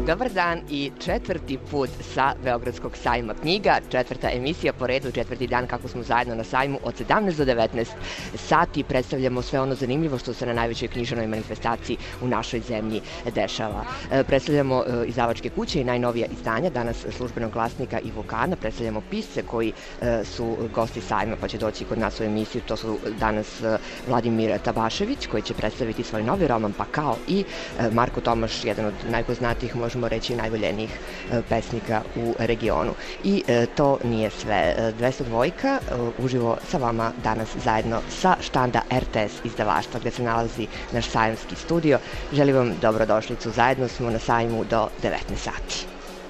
Dobar dan i četvrti put sa Beogradskog sajma knjiga, četvrta emisija po redu, četvrti dan kako smo zajedno na sajmu od 17 do 19 sati predstavljamo sve ono zanimljivo što se na najvećoj književnoj manifestaciji u našoj zemlji dešava. Predstavljamo izdavačke kuće i najnovija izdanja, danas Službenog glasnika i Vulkana, predstavljamo pisce koji su gosti sajma pa će doći kod nas u emisiju, to su danas Vladimir Tabašević koji će predstaviti svoj novi roman Pakao i Marko Tomaš, jedan od najpoznatijih, možemo reći najvoljenijih pesnika u regionu. I to nije sve. 202 uživo sa vama danas zajedno sa štanda RTS izdavaštva gde se nalazi naš sajamski studio. Želim vam dobrodošlicu, zajedno smo na sajmu do 19 sati.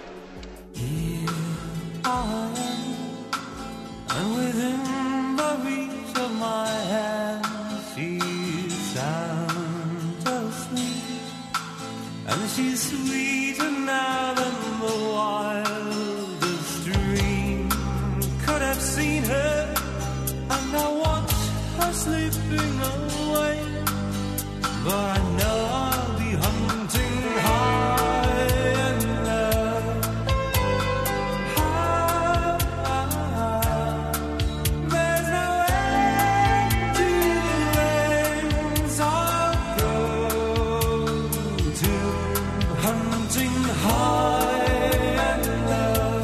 And she's sweeter now than the wildest dream could have seen her. And I watch her slipping away, but I know I'll be hunting high and low. There's no end to the lengths I'll go to, hunting high and low.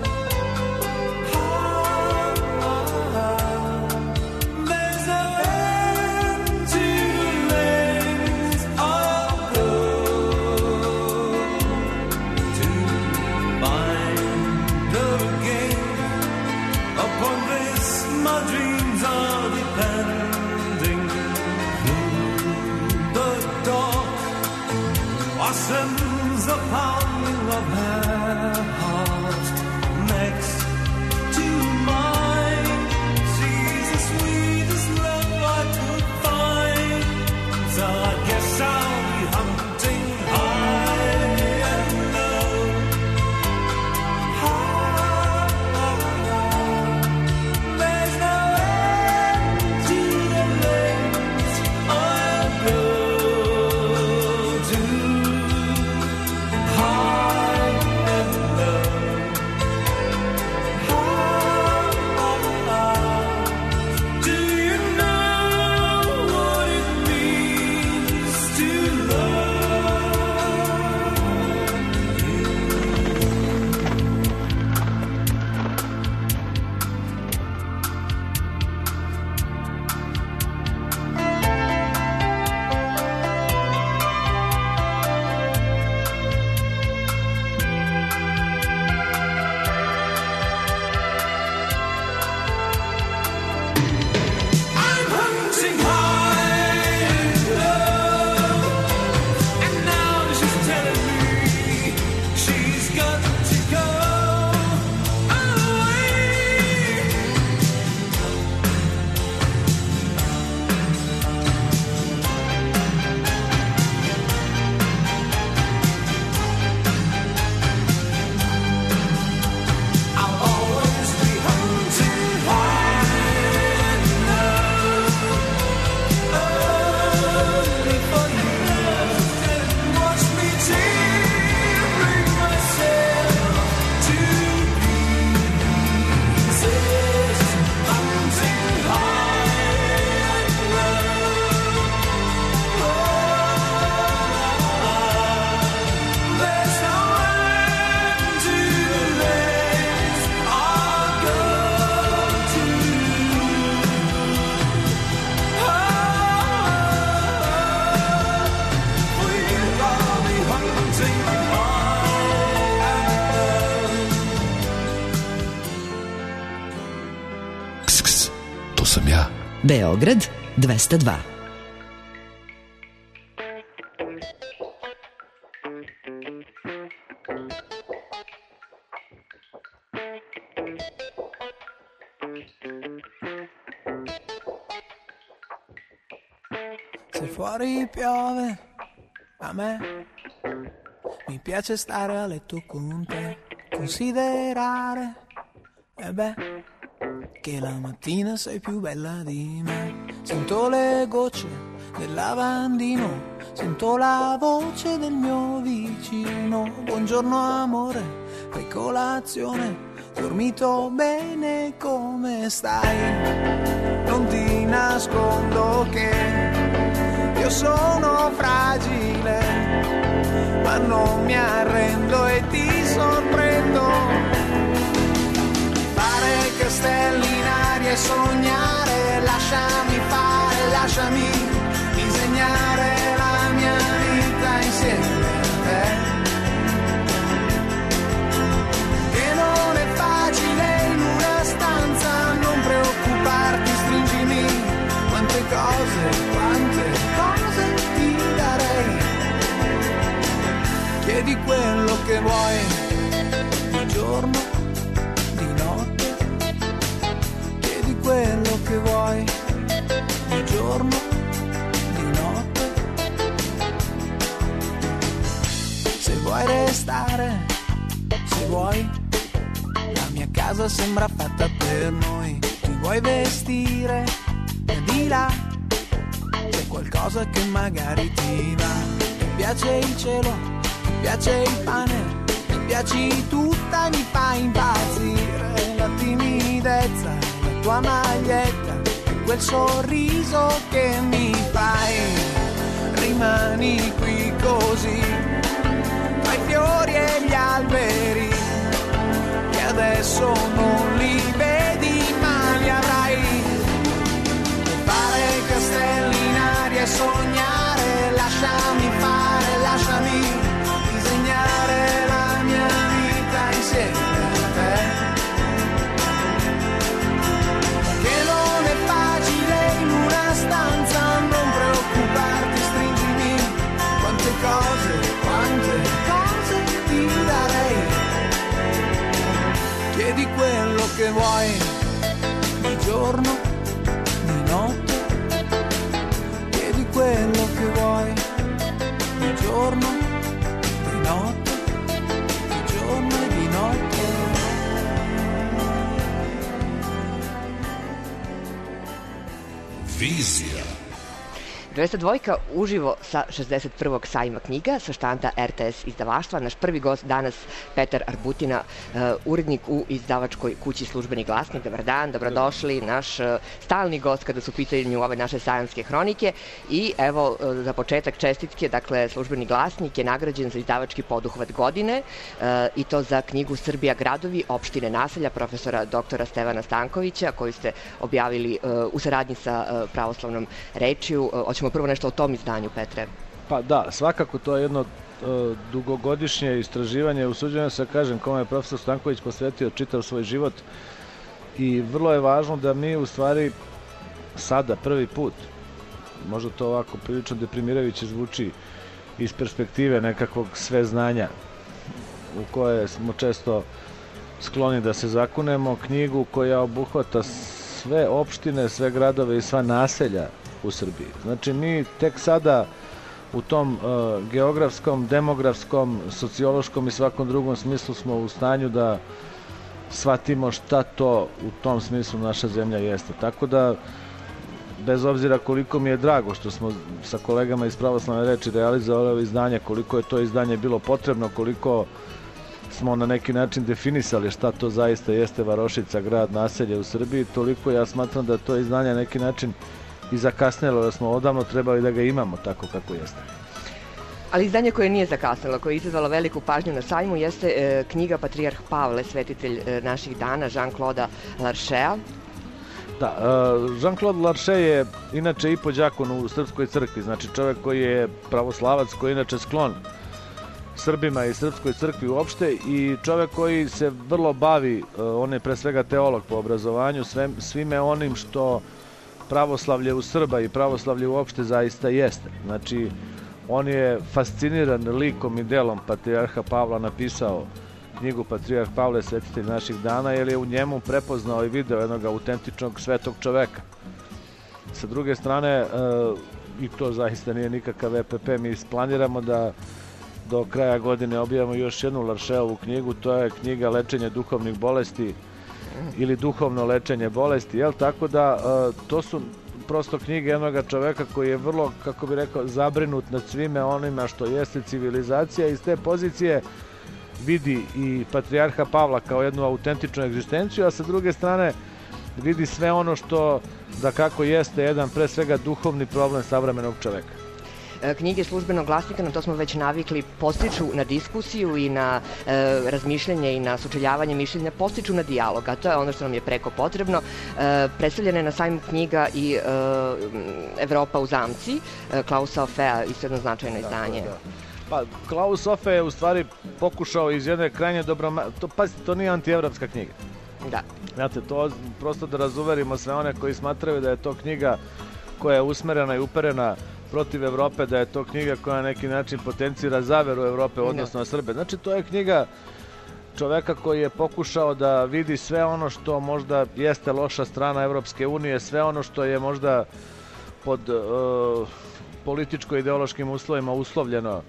There's no end to the lengths I'll go to find again. Upon this my dreams are depending. Through the dark blossoms the pounding of her heart next to mine. She's the sweetest love I could find, so I guess I'll be hunting high and low. There's no end to the lengths I'll go to, high and low. Do you know what it means to love you? I'm hunting high and low, and now she's telling me she's got to go away. I'll always be hunting high and low, only for you. Watch me tearing myself to pieces, hunting high and low. There's no end to the lengths I'll go to. For you I'll be hunting high and low. Ks, to sam ja. Beograd 202. Se fuori piove, a me mi piace stare a letto con te, considerare, che la mattina sei più bella di me. Sento le gocce del lavandino, sento la voce del mio vicino. Buongiorno amore, fai colazione, dormito bene, come stai? Non ti nascondo che io sono fragile, ma non mi arrendo e ti sorprendo. Fare castelli in aria e sognare, lasciami fare, lasciami disegnare la mia vita insieme a te. Che non è facile in una stanza, non preoccuparti, stringimi, quante cose ti darei. Chiedi quello che vuoi, di giorno, di notte. Chiedi quello che vuoi, di giorno, di notte. Se vuoi restare, se vuoi, la mia casa sembra fatta per noi. Ti vuoi vestire, di là c'è qualcosa che magari ti va. Ti piace il cielo, ti piace il pane, ti piaci tutta e mi fai impazzire. La timidezza, la tua maglietta e quel sorriso che mi fai. Rimani qui così, tra i fiori e gli alberi, che adesso non li vedi ma li avrai. Fare castelli in aria e sognare, lasciami fare, lasciami disegnare la mia vita insieme a te. Che non è facile in una stanza, non preoccuparti, stringimi, quante cose ti darei. Chiedi quello che vuoi, di giorno, di notte. Chiedi quello che vuoi, di giorno, di notte, di giorno e di notte. Vizija. 202 uživo sa 61. sajma knjiga sa štanda RTS izdavaštva. Naš prvi gost danas Petar Arbutina, urednik u izdavačkoj kući Službeni glasnik. Dobar dan, dobrodošli, naš stalni gost kada su u pitanju ove naše sajamske hronike. I evo, za početak čestitke, dakle, Službeni glasnik je nagrađen za izdavački poduhvat godine i to za knjigu Srbija gradovi, opštine, naselja profesora doktora Stevana Stankovića, koju ste objavili u saradnji sa Pravoslavnom rečju. Hoćemo prvo nešto o tom izdanju, Petre? Pa da, svakako to je jedno dugogodišnje istraživanje, usuđujem se kažem, kome je profesor Stanković posvetio čitav svoj život i vrlo je važno da mi u stvari sada prvi put, možda to ovako prilično deprimirajuće zvuči iz perspektive nekakvog sveznanja u koje smo često skloni da se zakunemo, knjigu koja obuhvata sve opštine, sve gradove i sva naselja u Srbiji. Znači mi tek sada u tom geografskom, demografskom, sociološkom i svakom drugom smislu smo u stanju da shvatimo šta to u tom smislu naša zemlja jeste. Tako da, bez obzira koliko mi je drago što smo sa kolegama iz Pravoslavne reči realizovali ovo izdanje, koliko je to izdanje bilo potrebno, koliko smo na neki način definisali šta to zaista jeste varošica, grad, naselje u Srbiji, toliko ja smatram da to izdanje na neki način i zakasnilo, da smo odavno trebali da ga imamo tako kako jeste. Ali izdanje koje nije zakasnilo, koje je izazvalo veliku pažnju na sajmu, jeste knjiga Patrijarh Pavle, svetitelj naših dana, Jean-Claude Larchea. Da, Jean-Claude Larcher je inače i pođakon u Srpskoj crkvi, znači čovjek koji je pravoslavac, koji je inače sklon Srbima i Srpskoj crkvi uopšte i čovjek koji se vrlo bavi, on je pre svega teolog po obrazovanju, svime onim što pravoslavlje u Srba i pravoslavlje uopšte zaista jeste. Znači, on je fasciniran likom i delom Patrijarha Pavla, napisao knjigu Patrijarh Pavle, svetitelj naših dana, jer je u njemu prepoznao i video jednog autentičnog svetog čoveka. Sa druge strane, i to zaista nije nikakav EPP, mi planiramo da do kraja godine objavimo još jednu Larcheovu knjigu, to je knjiga Lečenje duhovnih bolesti ili duhovno lečenje bolesti, jel? Tako da to su prosto knjiga jednog čoveka koji je vrlo, kako bi rekao, zabrinut nad svime onima što jeste civilizacija. Iz te pozicije vidi i patrijarha Pavla kao jednu autentičnu egzistenciju, a sa druge strane vidi sve ono što da kako jeste jedan pre svega duhovni problem savremenog čoveka. Knjige Službenog glasnika, na to smo već navikli, postiču na diskusiju i na razmišljanje i na sučeljavanje mišljenja, postiču na dijalog, a to je ono što nam je preko potrebno. Predstavljena je na sajmu knjiga i Evropa u zamci, Klausa Ofea, isto jedno značajno izdanje. Pa, Klaus Ofe je u stvari pokušao iz jedne krajnje pazite, to nije antievropska knjiga. Da. Znate, to prosto da razuverimo sve one koji smatraju da je to knjiga koja je usmerena i uperena protiv Evrope, da je to knjiga koja na neki način potencira zaveru Evrope odnosno na Srbe. Znači, to je knjiga čoveka koji je pokušao da vidi sve ono što možda jeste loša strana Evropske unije, sve ono što je možda pod političko-ideološkim uslovima uslovljeno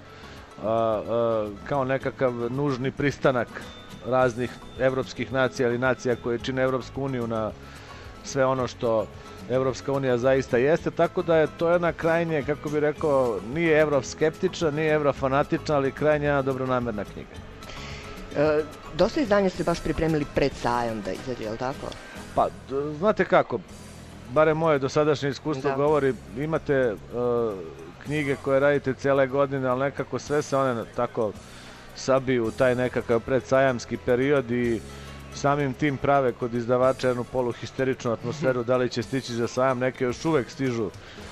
kao nekakav nužni pristanak raznih evropskih nacija ili nacija koje čine Evropsku uniju na sve ono što Evropska unija zaista jeste, tako da je to jedna krajnje, kako bi rekao, nije evroskeptična, nije evrofanatična, ali krajnje jedna dobronamerna knjiga. Dosta izdanja ste baš pripremili pred sajam da izađe, je li tako? Pa, znate kako, bare moje dosadašnje iskustvo govori, imate knjige koje radite cijele godine, ali nekako sve se one tako sabiju u taj nekakav predsajamski period i samim tim prave kod izdavača jednu poluhisteričnu atmosferu, da li će stići za sajam, neke još uvek stižu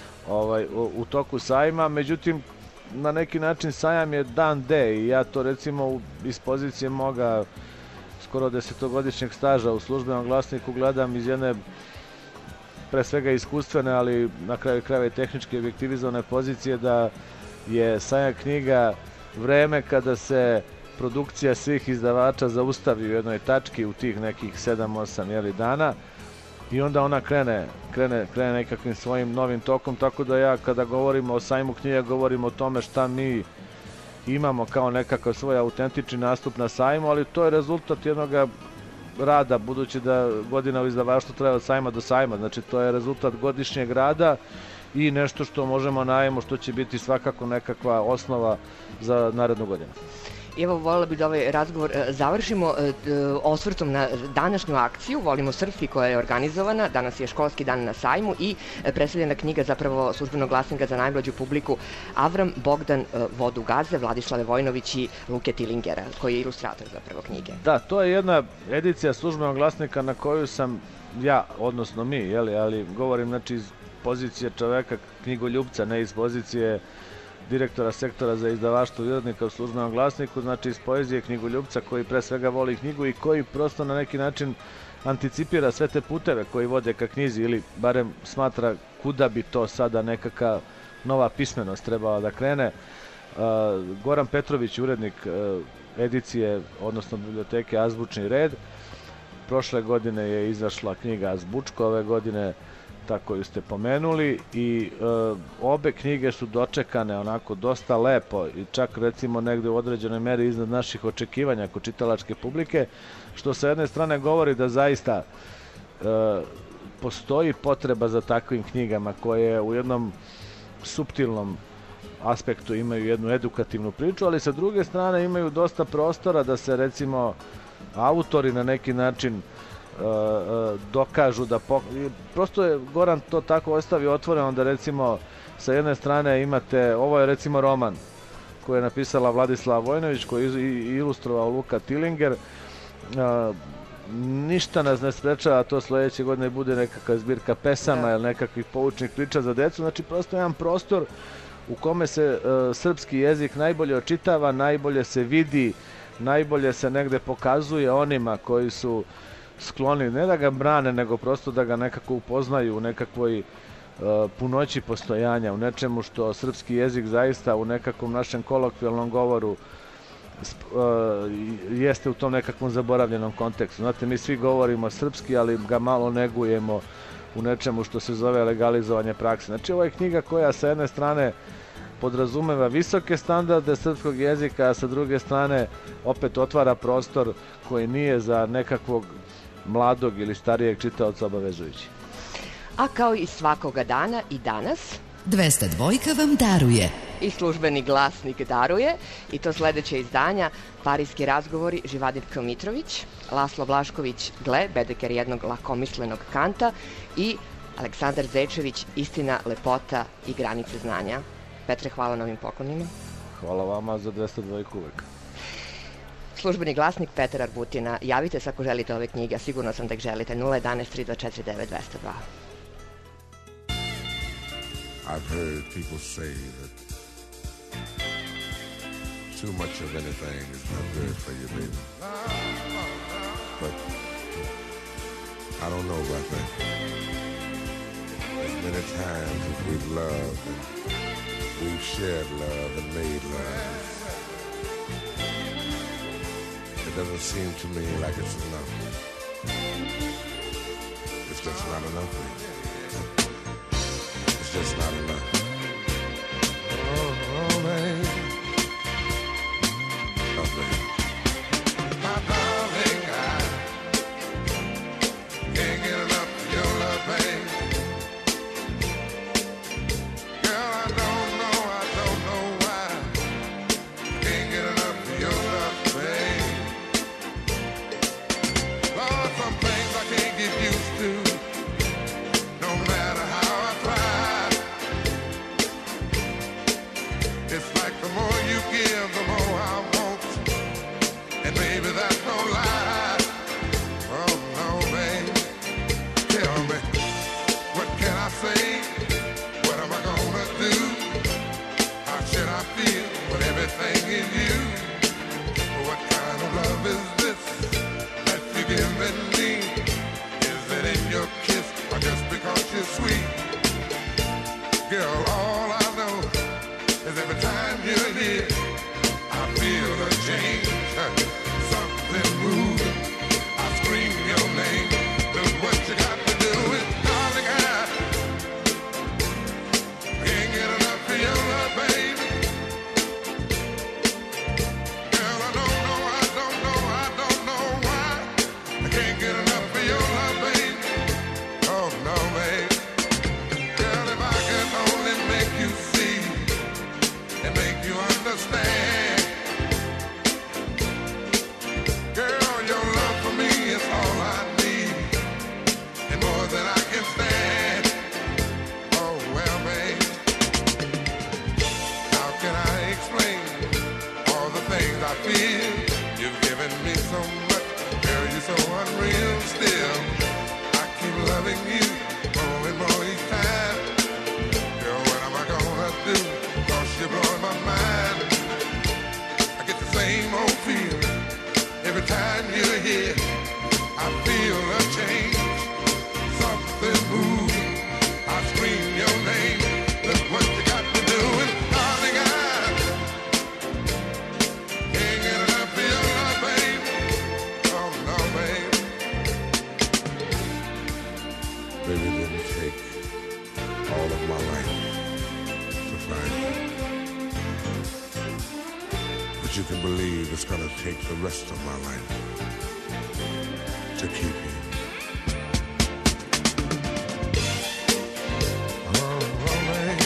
u toku sajma, međutim na neki način sajam je dan D i ja to recimo iz pozicije moga skoro 10-godišnjeg staža u Službenom glasniku gledam iz jedne pre svega iskustvene, ali na kraju krajeva i tehnički objektivizovane pozicije da je sajam knjiga vreme kada se produkcija svih izdavača zaustavi u jednoj tački u tih nekih 7-8 dana i onda ona krene nekakvim svojim novim tokom, tako da ja kada govorimo o sajmu knjiga govorim o tome šta mi imamo kao nekakav svoj autentični nastup na sajmu, ali to je rezultat jednog rada, budući da godina u izdavaštvu treba od sajma do sajma, znači to je rezultat godišnjeg rada i nešto što možemo najavimo što će biti svakako nekakva osnova za narednu godinu. Evo, voljela bih da ovaj razgovor završimo osvrtom na današnju akciju Volimo srpski koja je organizovana. Danas je školski dan na sajmu i predstavljena knjiga zapravo Službenog glasnika za najmlađu publiku Avram Bogdan Vodu Gaze, Vladislave Vojnović i Luke Tilingera, koji je ilustrator zapravo knjige. Da, to je jedna edicija Službenog glasnika na koju sam ja, odnosno mi, ali govorim znači iz pozicije čoveka knjigoljubca, ne iz pozicije direktora sektora za izdavaštvo i urednika u Službenom glasniku, znači iz poezije knjigoljubca koji pre svega voli knjigu i koji prosto na neki način anticipira sve te puteve koji vode ka knjizi ili barem smatra kuda bi to sada nekaka nova pismenost trebala da krene. Goran Petrović, urednik edicije, odnosno biblioteke Azbučni red, prošle godine je izašla knjiga Azbučko, ove godine ta koju ste pomenuli i obe knjige su dočekane onako dosta lepo i čak recimo negde u određenoj meri iznad naših očekivanja kod čitalačke publike, što sa jedne strane govori da zaista postoji potreba za takvim knjigama koje u jednom suptilnom aspektu imaju jednu edukativnu priču, ali sa druge strane imaju dosta prostora da se recimo autori na neki način dokažu da prosto je Goran to tako ostavio otvoreno da recimo sa jedne strane imate, ovo je recimo roman koji je napisala Vladislava Vojnović, koji je ilustrovao Luka Tilinger, ništa nas ne sprečava, to sledeće godine bude nekakva zbirka pesama ili nekakvih poučnih priča za decu, znači prosto jedan prostor u kome se srpski jezik najbolje očitava, najbolje se vidi, najbolje se negde pokazuje onima koji su skloni, ne da ga brane, nego prosto da ga nekako upoznaju u nekakvoj punoći postojanja, u nečemu što srpski jezik zaista u nekakvom našem kolokvijalnom govoru jeste u tom nekakvom zaboravljenom kontekstu. Znate, mi svi govorimo srpski, ali ga malo negujemo u nečemu što se zove legalizovanje prakse. Znači, ovo je knjiga koja sa jedne strane podrazumeva visoke standarde srpskog jezika, a sa druge strane opet otvara prostor koji nije za nekakvog mladog ili starijeg čitaoca obavezujući. A kao i svakoga dana i danas 202 vam daruje. i službeni glasnik daruje, i to sledeće izdanja: Parijski razgovori, Živadivka Mitrović, Laslo Vlašković, Gle, bedeker jednog lakomislenog Kanta, i Aleksandar Zečević, Istina, lepota i granice znanja. Petre, hvala na ovim poklonima. Hvala vama za 202 uvek. Službeni glasnik Petar Arbutina. Javite se ako želite ove knjige, a sigurno sam da ih želite. 011 324 9202. I've heard people say that too much of anything is not good for you, baby. But I don't know about that. As many times as we've loved and we've shared love and made love, it doesn't seem to me like it's enough. It's just not enough, baby. It's just not enough. Oh, baby. Oh, baby. My darling, I can't get enough of your love, baby. Girl, I don't know why. Can't get enough of your love, baby. Lord, some things I can't get used to, no matter how I try. It's like the more you give, the more I want. And baby, that's no lie. Oh no, baby. Tell me, what can I say? What am I gonna do? How should I feel when everything is you? What kind of love is this that you're giving me? Is it in your kiss or just because you're sweet? Girl, all I know is every time you're here, I feel a change, something moving. I scream your name. Look what you got to do is, darling, I can't get enough of your love, baby. Girl, I don't know why I can't get enough of your love, baby. Oh no, baby. Girl, if I could only make you see and make you understand. Girl, your love for me is all I need, and more than I can stand. Oh, well, babe, how can I explain all the things I feel? You've given me so much, girl, you're so unreal still. I keep loving you more and more each time. Girl, what am I gonna do? Cause you're blowing my mind. I get the same old feeling every time you're here. I feel a change, something moving. I scream your name. Look what you got to do, and darling, I can't get enough of your love, babe. Oh no, babe. Baby, it didn't take all of my life to find you. But you can believe it's gonna take the rest of my life to keep you. Oh, baby.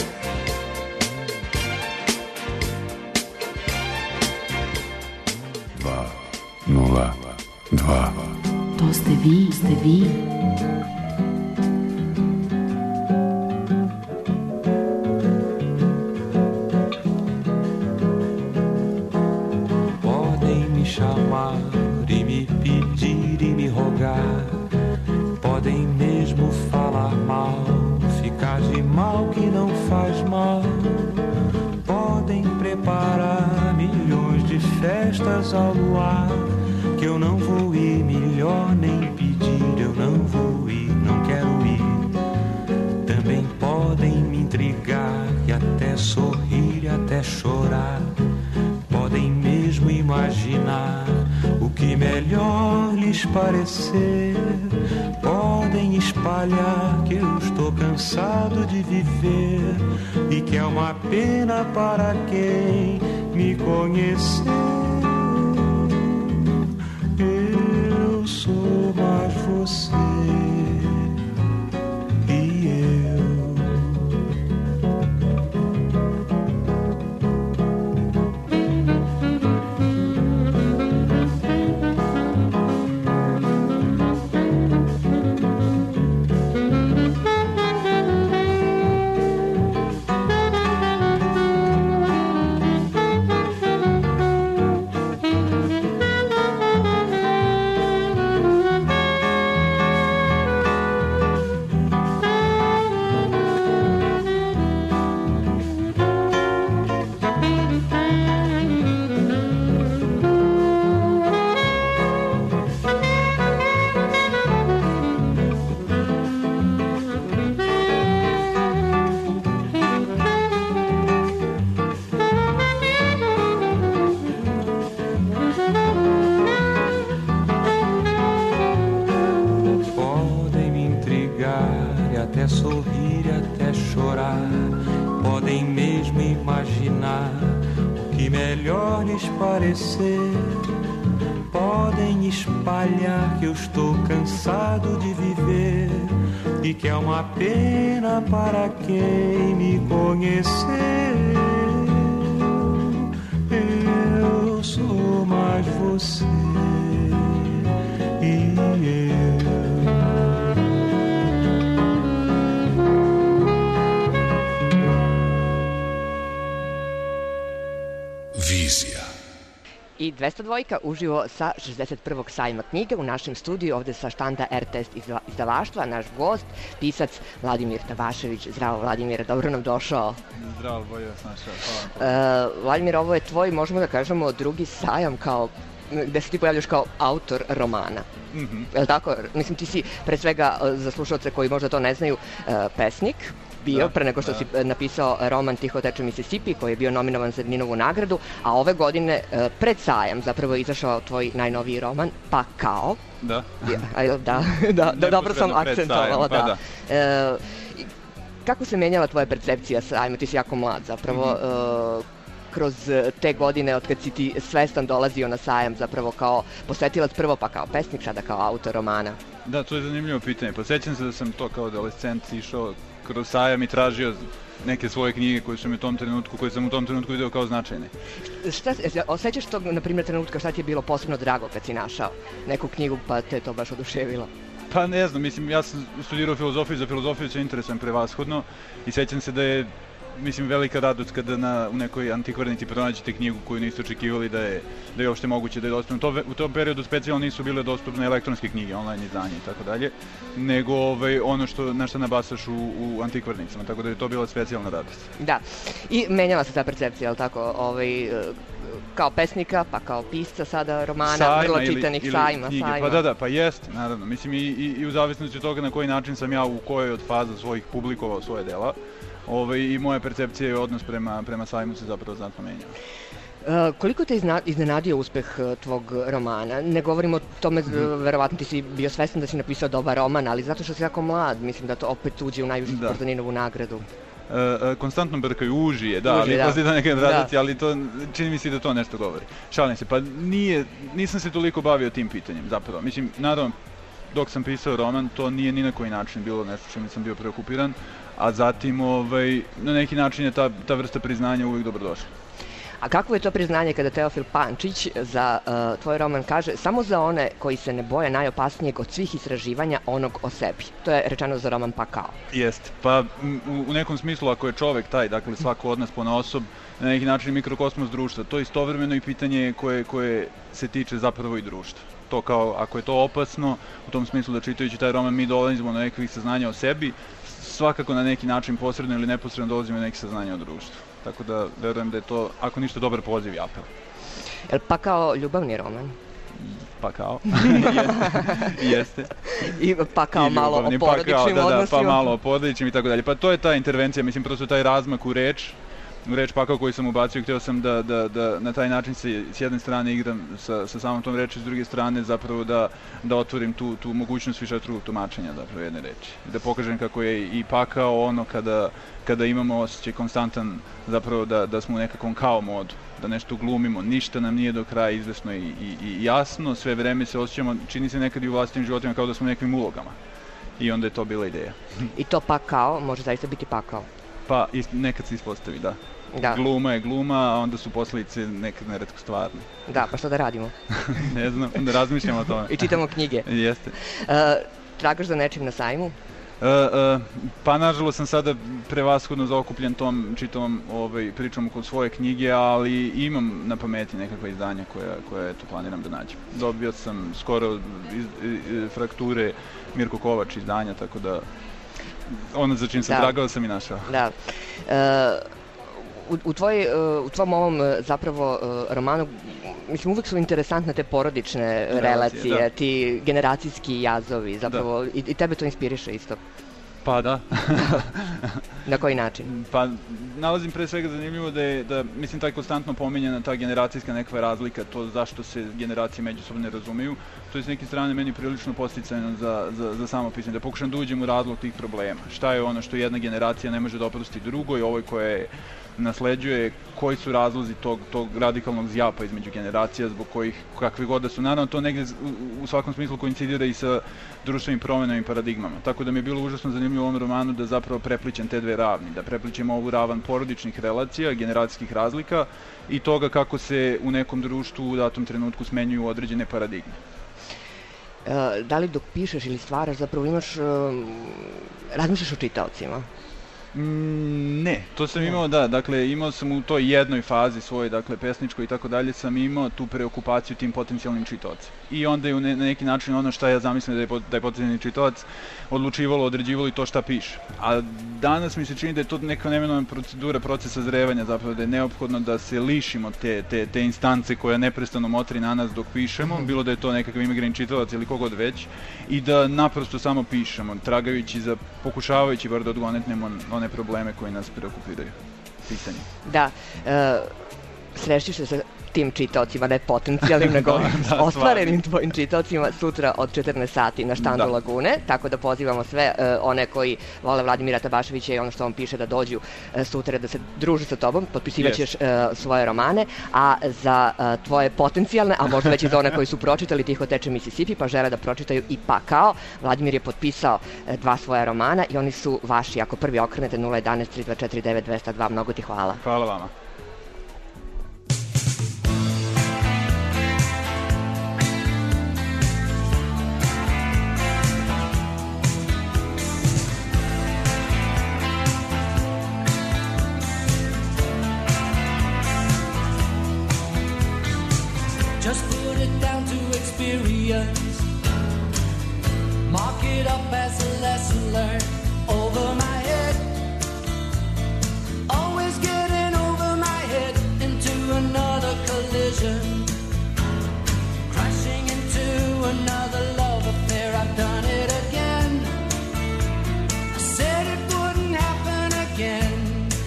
Dva, nula, dva. To ste vi. Podem me chamar e me pedir e me rogar. Podem mesmo falar mal, ficar de mal que não faz mal. Podem preparar milhões de festas ao luar, que eu não vou ir, melhor nem pedir, eu não vou ir, não quero ir. Também podem me intrigar e até sorrir e até chorar. Podem mesmo imaginar o que melhor lhes parecer. Podem espalhar que eu estou cansado de viver e que é uma pena para quem me conheceu. Eu sou mais você e melhor lhes parecer, podem espalhar que eu estou cansado de viver e que é uma pena para quem me conheceu. Eu sou mais você e eu. Vizija. I 202 uživo sa 61. sajma knjige u našem studiju, ovde sa štanda RTS izdavaštva, naš gost, pisac Vladimir Tabašević. Zdravo, Vladimir, dobro nam došao. Zdravo, bolje vas našao. Vladimir, ovo je tvoj, možemo da kažemo, drugi sajam kao gde se ti pojavljaš kao autor romana. Je li tako? Mislim, ti si pre svega, za slušalce koji možda to ne znaju, pesnik bio, pre nego što si napisao roman Tiho teče Mississippi, koji je bio nominovan za Ninovu nagradu, a ove godine pred sajam zapravo je izašao tvoj najnoviji roman, Pa kao. Da. Dobro sam akcentovala, pa da. Kako se menjala tvoja percepcija sajma? Ti si jako mlad zapravo, kroz te godine od kad si ti svestan dolazio na sajam zapravo kao posvetilac, prvo pa kao pesnik, sada kao autor romana. Da, to je zanimljivo pitanje. Podsjećam se da sam to kao adolescent išao kroz sajam i tražio neke svoje knjige koje sam u tom trenutku video kao značajne. Osjećaš tog, na primjer, trenutka šta ti je bilo posebno drago kad si našao neku knjigu pa te to baš oduševilo? Pa ne znam, mislim, ja sam studirao filozofiju, za filozofiju se interesujem prevashodno i sjećam se da je, mislim, velika radost kada u nekoj antikvarnici pronađete knjigu koju niste očekivali da je uopšte moguće da je dostupno. U tom periodu specijalno nisu bile dostupne elektronske knjige, online izdanje i tako dalje, nego ono na što nabasaš u antikvarnicama, tako da je to bila specijalna radost. Da, i menjala se ta percepcija, ali tako, kao pesnika, pa kao pisca sada romana, vrlo čitanih sajma. Pa da, pa jest, naravno. Mislim, i u zavisnosti od toga na koji način sam ja u kojoj od faza svojih publikovao svoje dela, i moja percepcija i odnos prema sajmu se zapravo znatno menjao. Koliko te iznenadio uspeh tvog romana? Ne govorim o tome, verovatno ti si bio svestan da si napisao dobar roman, ali zato što si jako mlad, mislim da to opet uđe u najvišu Ninovu nagradu. Konstantno brkaju užije, ali poslije neke generacije, ali to, čini mi se da to nešto govori. Šalim se, pa nisam se toliko bavio tim pitanjem zapravo. Mislim, naravno, dok sam pisao roman, to nije ni na koji način bilo nešto čime sam bio preokupiran, a zatim na neki način je ta vrsta priznanja uvijek dobrodošla. A kakvo je to priznanje kada Teofil Pančić za tvoj roman kaže samo za one koji se ne boje najopasnijeg od svih istraživanja onog o sebi? To je rečeno za roman Pa kao. Jeste. Pa u nekom smislu ako je čovek taj, dakle svako od nas ponaosob, na neki način mikrokosmos društva, to je istovremeno i pitanje koje se tiče zapravo i društva. To kao, ako je to opasno, u tom smislu da čitajući taj roman mi dolazimo do nekakvih saznanja o sebi, svakako na neki način posredno ili neposredno dolazimo do nekih saznanja o društvu. Tako da verujem da je to, ako ništa, dobar poziv i apel. Je li Pa kao ljubavni roman? Pa kao, jeste. I Pa kao malo o porodičnim odnosima? Pa malo o porodičnim i tako dalje. Pa to je ta intervencija, mislim, prosto taj razmak u reč Pa kao koji sam ubacio, htio sam da na taj način se s jedne strane igram sa samom tom reči, s druge strane zapravo da otvorim tu mogućnost višestrukog tumačenja zapravo jedne reči. Da pokažem kako je i Pa kao ono kada imamo osjećaj konstantan zapravo da smo u nekakvom kao modu, da nešto glumimo, ništa nam nije do kraja izvesno i jasno, sve vreme se osjećamo, čini se nekad i u vlastitim životima kao da smo u nekim ulogama. I onda je to bila ideja. I to Pa kao može zaista biti Pa kao? Pa nekad se ispostavi, da. Gluma je gluma, a onda su posledice nekad neretko stvarne. Da, pa što da radimo? Ne znam, da razmišljamo o tome. I čitamo knjige. Jeste. Tragaš za nečim na sajmu? Pa nažalost sam sada prevashodno zaokupljen tom čitavom pričom kod svoje knjige, ali imam na pameti nekakva izdanja koja planiram da nađem. Dobio sam skoro Frakture Mirko Kovač izdanja, tako da ono za čim sam tragao sam i našao. Da. U tvom ovom zapravo romanu, mislim, uvek su interesantne te porodične relacije, ti generacijski jazovi, zapravo, i tebe to inspiriše isto. Pa da. Na koji način? Pa nalazim pre svega zanimljivo da mislim, taj konstantno pominjena ta generacijska nekakva razlika, to zašto se generacije međusobno ne razumiju, to je s neke strane meni prilično podsticajno za samo pisanje, da pokušam da uđem u razlog tih problema. Šta je ono što jedna generacija ne može da oprosti drugoj, ovoj koja je nasleđuje, koji su razlozi tog radikalnog zjapa između generacija, zbog kojih, kakvi god da su. Naravno, to negdje u svakom smislu koincidira i sa društvenim promenama i paradigmama. Tako da mi je bilo užasno zanimljivo u ovom romanu da zapravo prepličem te dve ravni, da prepličem ovu ravan porodičnih relacija, generacijskih razlika i toga kako se u nekom društvu u datom trenutku smenjuju određene paradigme. Da li dok pišeš ili stvaraš zapravo razmišljaš o čitaocima? Ne, to sam imao, dakle imao sam u toj jednoj fazi svojoj, dakle pesničkoj i tako dalje, sam imao tu preokupaciju tim potencijalnim čitaocem. I onda je na neki način ono što ja zamislim da je potencijalni čitaoc određivalo i to šta piše. A danas mi se čini da je to neka neminovna procedura procesa zrevanja, zapravo da je neophodno da se lišimo te instance koja neprestano motri na nas dok pišemo, bilo da je to nekakav imigrani čitalac ili kogod već, i da naprosto samo pišemo, tragajući pokušavajući bar da odgonetnemo one probleme koji nas preokupiraju pitanjem. Da, srećiš se sa tim čitaocima, ne potencijalnim, nego ostvarenim tvojim čitaocima sutra od 14 sati na štandu Lagune, tako da pozivamo sve one koji vole Vladimira Tabaševića i ono što on piše da dođu sutra da se druže sa tobom, potpisivaćeš svoje romane, a za tvoje potencijalne, a možda već i za one koji su pročitali Tiho teče Mississippi pa žele da pročitaju i Pakao, Vladimir je potpisao 2 svoja romana i oni su vaši. Ako prvi okrenete 011 3249 202, mnogo ti hvala. Hvala vama. Just put it down to experience. Mark it up as a lesson learned over my head. Always getting over my head into another collision. Crashing into another love affair. I've done it again. I said it wouldn't happen again.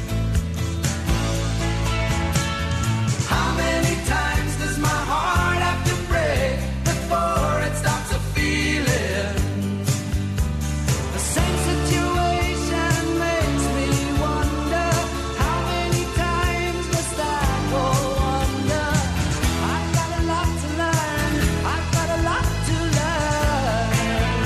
How many times does my heart have to break before it stops a feeling? The same situation makes me wonder. How many times must I go under? I've got a lot to learn. I've got a lot to learn.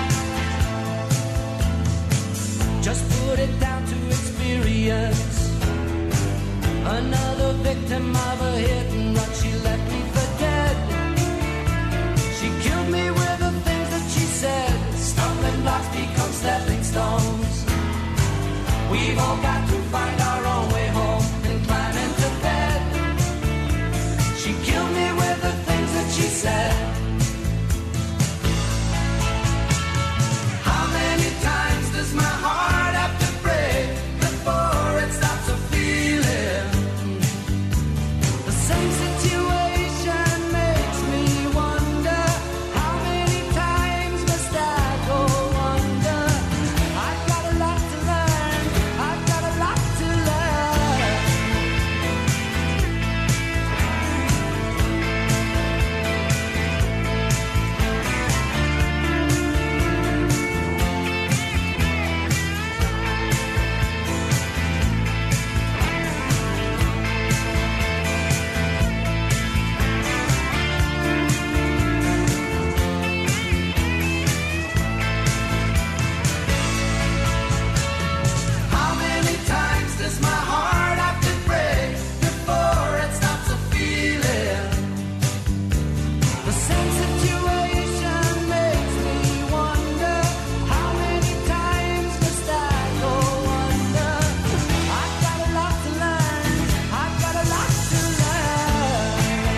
Just put it down to experience. Another victim of a hit and run, she left me for dead. She killed me with the things that she said. Stumbling blocks become stepping stones. We've all got to find our own way home and climb into bed. She killed me with the things that she said. How many times does my heart have to break before it stops a feeling? The same situation makes me wonder. How many times must I go under? I've got a lot to learn. I've got a lot to learn. How many times does my heart have to break before it stops a feeling? The same situation makes me wonder. How many times must I go under? I've got a lot to learn. I've got a lot to learn.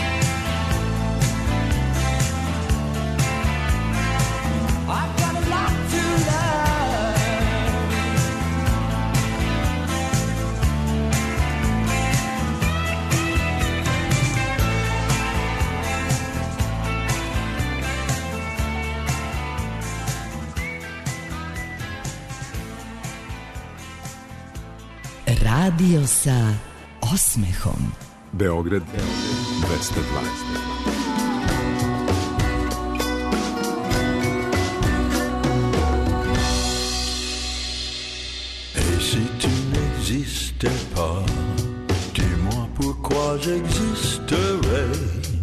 I've got a lot to learn. Radio sa osmehom. Beograd 202. Et si tu n'existais pas, j'existerais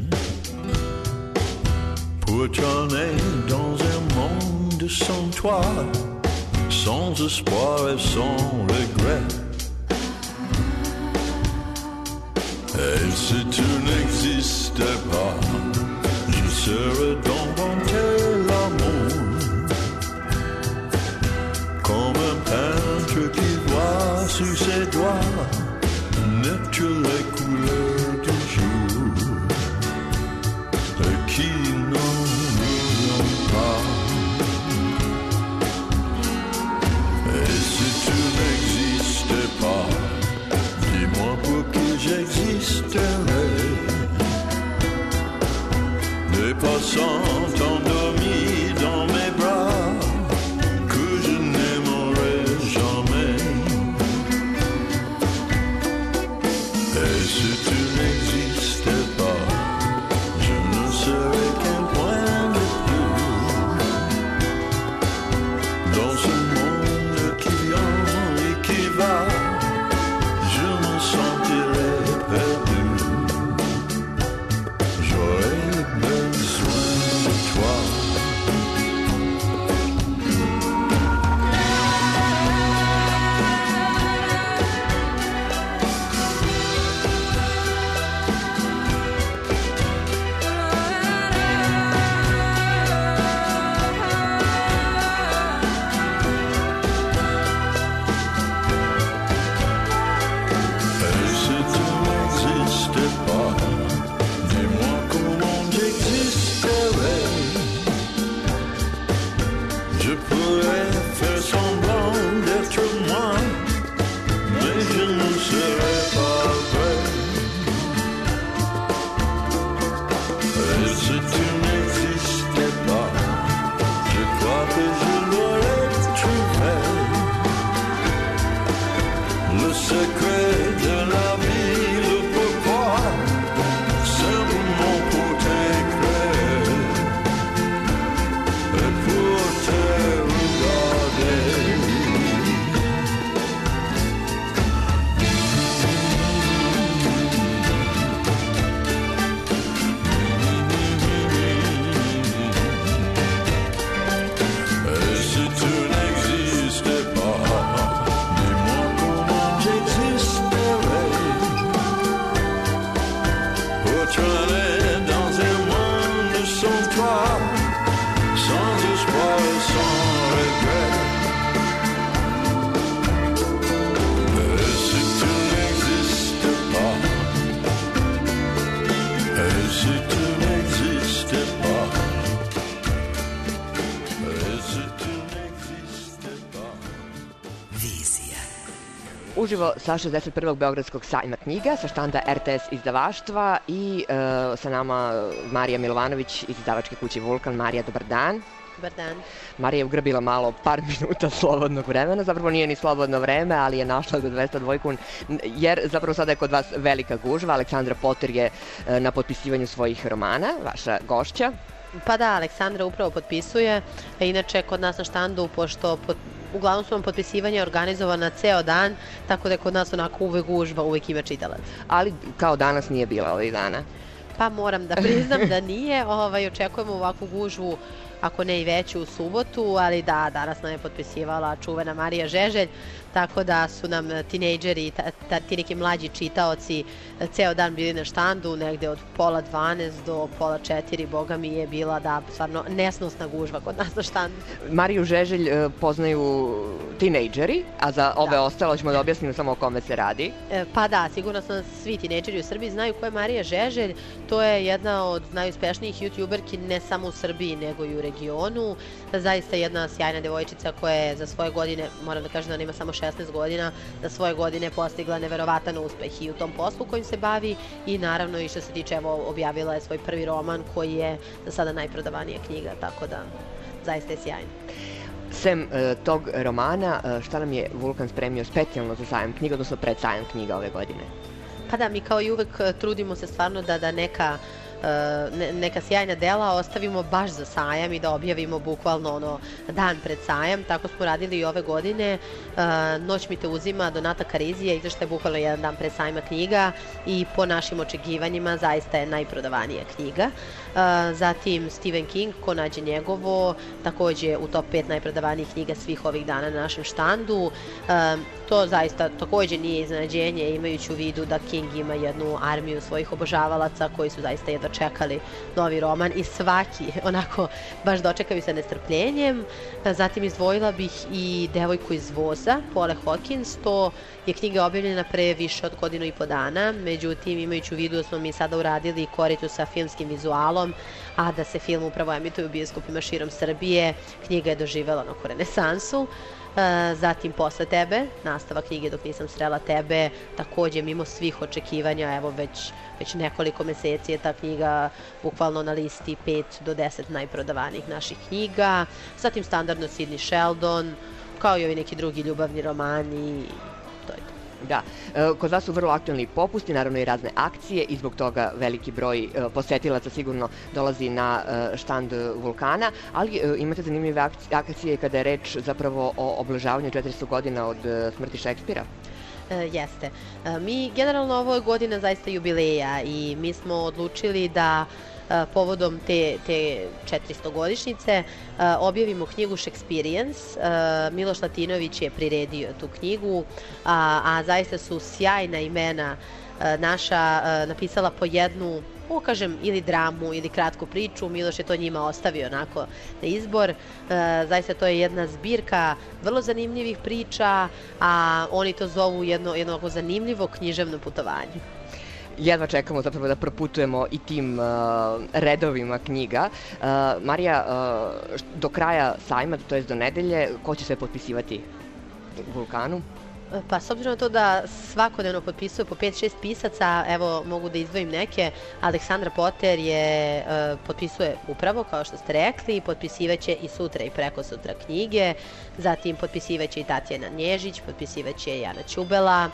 pour tourner dans un monde sans toi, sans espoir et sans regret. Et si tu n'existais pas, je serais d'inventer l'amour comme un peintre qui voit sous ses doigts naître les couleurs du jour et qui n'en revient pas. Et si tu n'existais pas, dis-moi pour qui j'existerais. Les passants endormis dans mes bras que je n'aimerais jamais. Et si tu n'existais pas, je ne serais qu'un point de plus dans ce monde qui vient et qui va. Je me sentirais perdu. J'aurais besoin de toi. Et si tu n'existais pas, dis-moi comment j'existerais. Je pourrais faire semblant d'être moi, mais je ne serais pas vrai. Et si tu n'existais pas, je crois que je l'aurais trouvé. Le secret de la vie, le pourquoi, simplement pour t'éclairer et pour te regarder. Et si tu n'existais pas, dis-moi comment j'existerais pour traîner dans un monde sans toi, sans espoir et sans regret. Et si tu n'existais pas, et si tu n'existais pas, et si tu n'existais pas. Vizija. Uživo sa 61. Beogradskog sajma knjiga, sa štanda RTS izdavaštva i sa nama Marija Milovanović iz izdavačke kuće Vulkan. Marija, dobar dan. Dobar dan. Marija je ugrbila malo par minuta slobodnog vremena, zapravo nije ni slobodno vreme, ali je našla za 202 kun, jer zapravo sada je kod vas velika gužva. Aleksandra Poter je na potpisivanju svojih romana, vaša gošća. Pa da, Aleksandra upravo potpisuje, a inače kod nas na štandu, pošto uglavnom su vam potpisivanje organizovana ceo dan, tako da je kod nas onako uvek gužva, uvek ima čitalac. Ali kao danas nije bila ovih dana. Pa moram da priznam da nije, očekujemo ovakvu gužvu, ako ne i veću, u subotu, ali da, danas nam je potpisivala čuvena Marija Žeželj, tako da su nam tinejdžeri, ti neki mlađi čitaoci ceo dan bili na štandu, negde od 11:30 do 15:30, boga mi je bila da stvarno nesnosna gužva kod nas na štandu. Mariju Žeželj poznaju tinejdžeri, a za ove ostalo ćemo da objasnimo samo o kome se radi. Pa da, sigurno sam svi tinejdžeri u Srbiji znaju ko je Marija Žeželj. To je jedna od najuspešnijih youtuberki ne samo u Srbiji nego i u regionu. Zaista jedna sjajna devojčica koja je za svoje godine, moram da kažem da ona ima samo 16 godina, za svoje godine postigla neverovatan uspeh i u tom poslu kojim se bavi i naravno i što se tiče, evo, objavila je svoj prvi roman koji je za sada najprodavanija knjiga, tako da zaista je sjajna. Sem tog romana, šta nam je Vulkan spremio specijalno za sajam knjiga, odnosno pred sajam knjiga ove godine? Pa da, mi kao i uvek trudimo se stvarno da neka neka sjajna dela ostavimo baš za sajam i da objavimo bukvalno dan pred sajam. Tako smo radili i ove godine. Noć mi te uzima Donata Carizija, izašla je bukvalno jedan dan pred sajma knjiga i po našim očekivanjima zaista je najprodavanija knjiga. Zatim Stephen King, ko nađe njegovo, takođe u top 5 najprodavanijih knjiga svih ovih dana na našem štandu. To zaista takođe nije iznenađenje, imajući u vidu da King ima jednu armiju svojih obožavalaca koji su zaista jedva čekali novi roman i svaki onako baš dočekaju sa nestrpljenjem. Zatim izdvojila bih i Devojku iz voza, Paule Hawkins. To je knjiga objavljena pre više od godinu i po dana, međutim imajući u vidu da smo mi sada uradili koricu sa filmskim vizualom, a da se film upravo emituje u bioskopima širom Srbije, knjiga je doživela onako renesansu. Zatim Posle tebe, nastava knjige Dok nisam srela tebe, takođe mimo svih očekivanja, evo već nekoliko meseci je ta knjiga bukvalno na listi 5 do 10 najprodavanijih naših knjiga. Zatim standardno Sidney Sheldon, kao i ovi neki drugi ljubavni romani, to je to. Da, kod vas su vrlo aktualni popusti, naravno i razne akcije i zbog toga veliki broj posetilaca sigurno dolazi na štand Vulkana, ali imate zanimljive akcije kada je reč zapravo o obeležavanju 400 godina od smrti Šekspira. Jeste. Mi generalno ovo je godina zaista jubileja i mi smo odlučili da povodom te 400 godišnjice objavimo knjigu Shakespeareans. Miloš Latinović je priredio tu knjigu, a zaista su sjajna imena naša napisala po jednu, kažem, ili dramu ili kratku priču. Miloš je to njima ostavio onako na izbor. Zaista to je jedna zbirka vrlo zanimljivih priča, a oni to zovu jedno zanimljivo književno putovanje. Jedva čekamo zapravo da proputujemo i tim redovima knjiga. Marija, do kraja sajma, to je do nedelje, ko će se potpisivati u Vulkanu? Pa s obzirom na to da svakodnevno potpisuje po 5-6 pisaca, evo mogu da izdvojim neke. Aleksandra Poter potpisuje upravo, kao što ste rekli, potpisivaće i sutra i preko sutra knjige, zatim potpisivaće i Tatjana Nježić, potpisivaće i Ana Ćubela.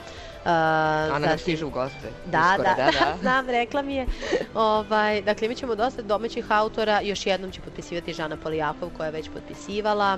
Ana nam stiže u goste. Da, znam, rekla mi je. Dakle, imat ćemo dosta domaćih autora, još jednom će potpisivati Žana Polijakov koja je već potpisivala.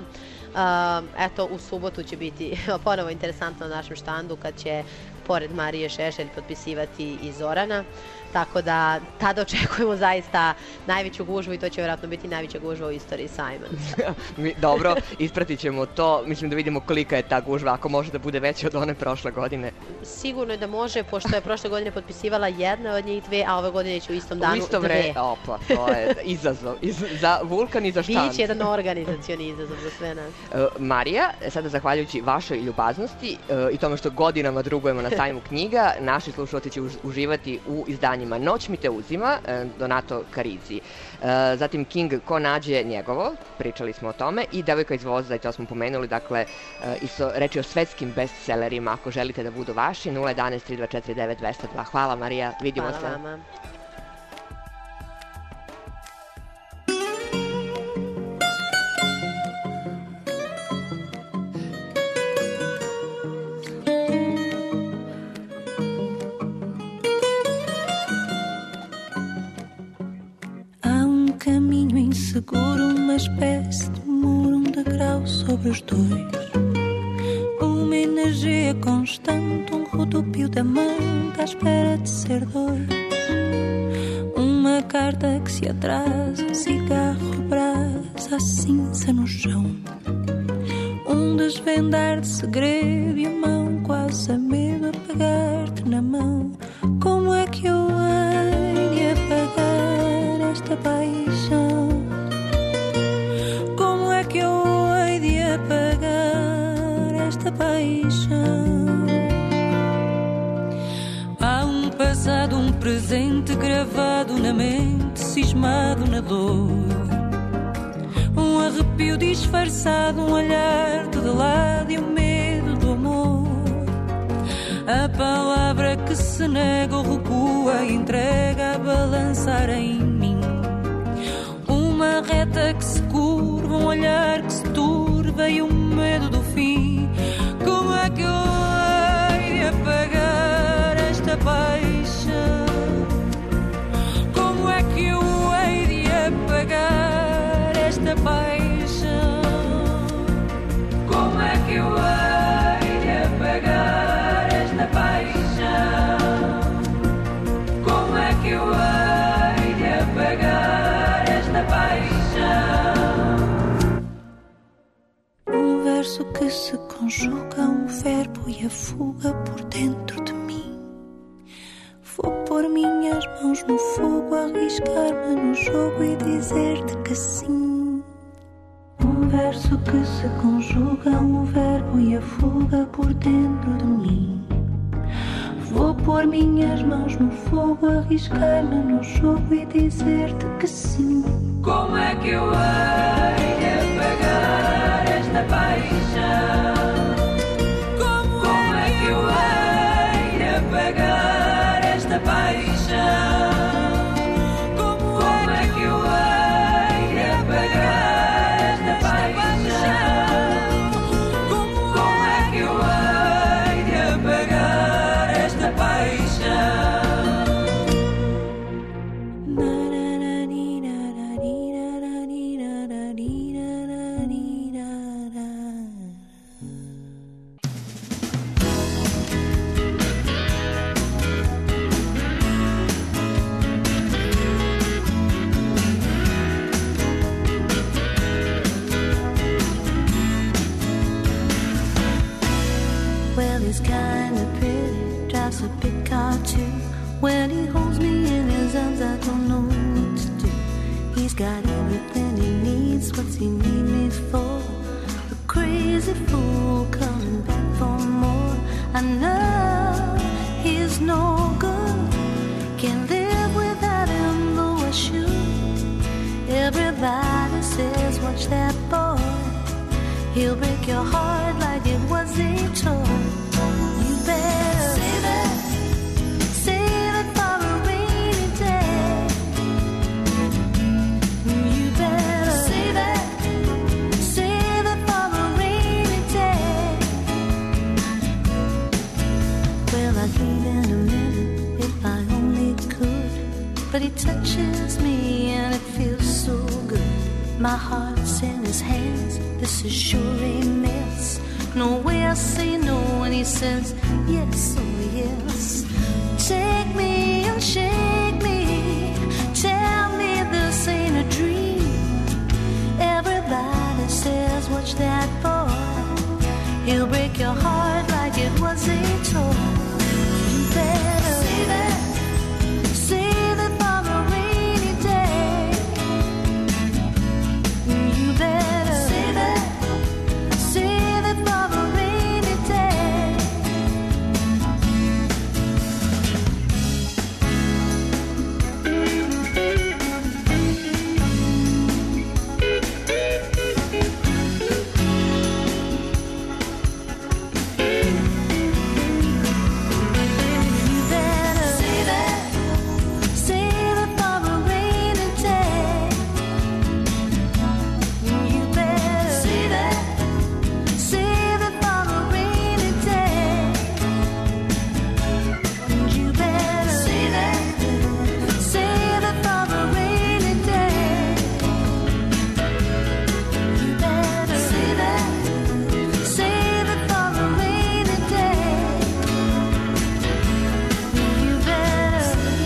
Eto, u subotu će biti ponovo interesantno na našem štandu kad će pored Marije Šešelj potpisivati i Zorana. Tako da tada očekujemo zaista najveću gužvu i to će vjerojatno biti najveća gužva u istoriji sajma. Dobro, ispratit ćemo to. Mislim da vidimo kolika je ta gužva, ako može da bude veća od one prošle godine. Sigurno je da može, pošto je prošle godine potpisivala jedna od njih dve, a ove godine će u istom danu dve. U isto vreme, opa, to je izazov za Vulkan i za štand. Biće jedan organizacioni izazov za sve nas. Marija, sada zahvaljujući vašoj ljubaznosti i tome što godinama drugujemo na sajmu knjiga, naši slušalci će uživati u izdanju Noć mi te uzima, Donato Carizzi. Zatim King, ko nađe njegovo, pričali smo o tome, i Devojka iz voza, i to smo pomenuli, dakle, reč je o svetskim bestsellerima, ako želite da budu vaši, 011 3249 202. Hvala Marija, vidimo se. Hvala vama. Seguro uma espécie de muro, degrau sobre os dois. Uma energia constante, rodopio da manta à espera de ser dois. Uma carta que se atrasa, cigarro brasa, a cinza no chão. Desvendar de segredo e a mão quase a medo a pegar-te na mão. Como é que eu hei de apagar esta paixão? Que eu hei de apagar esta paixão. Há passado, presente gravado na mente, cismado na dor. Arrepio disfarçado, olhar de lado e o medo do amor. A palavra que se nega ou recua, entrega a balançar em mim. Uma reta que se curva, olhar que se turva e o medo do fim. Como é que eu hei de apagar esta paixão? Como é que conjuga um verbo e a fuga por dentro de mim. Vou pôr minhas mãos no fogo, arriscar-me no jogo e dizer-te que sim. Um verso que se conjuga, um verbo e a fuga por dentro de mim. Vou pôr minhas mãos no fogo, arriscar-me no jogo e dizer-te que sim. Como é que eu hei de apagar esta paixão? Como é que eu hei de apagar esta paixão? Como é que eu hei de apagar esta paixão? Como é que eu hei de apagar esta paixão? Well, he's kinda pretty, drives a big car too. When he holds me in his arms, I don't know what to do. He's got everything he needs, what's he need me for? A crazy fool coming back for more. I know he's no good, can't live without him, though I should. Everybody says, watch that boy, he'll break your heart like it was a toy. You better save it for a rainy day. You better save it for a rainy day. Well, I'd leave in a minute if I only could, but he touches me and it feels so good. My heart's in his hands, this is sure a mess. No way I say no when he says yes, oh yes. Take me and shake me, tell me this ain't a dream. Everybody says watch that boy, he'll break your heart like it was a toy. You better save it for a rainy day. You better save it for a rainy day. You better save it for a rainy day. You better save it for a rainy day. You better save it for a rainy day. You better save it for a rainy day. You better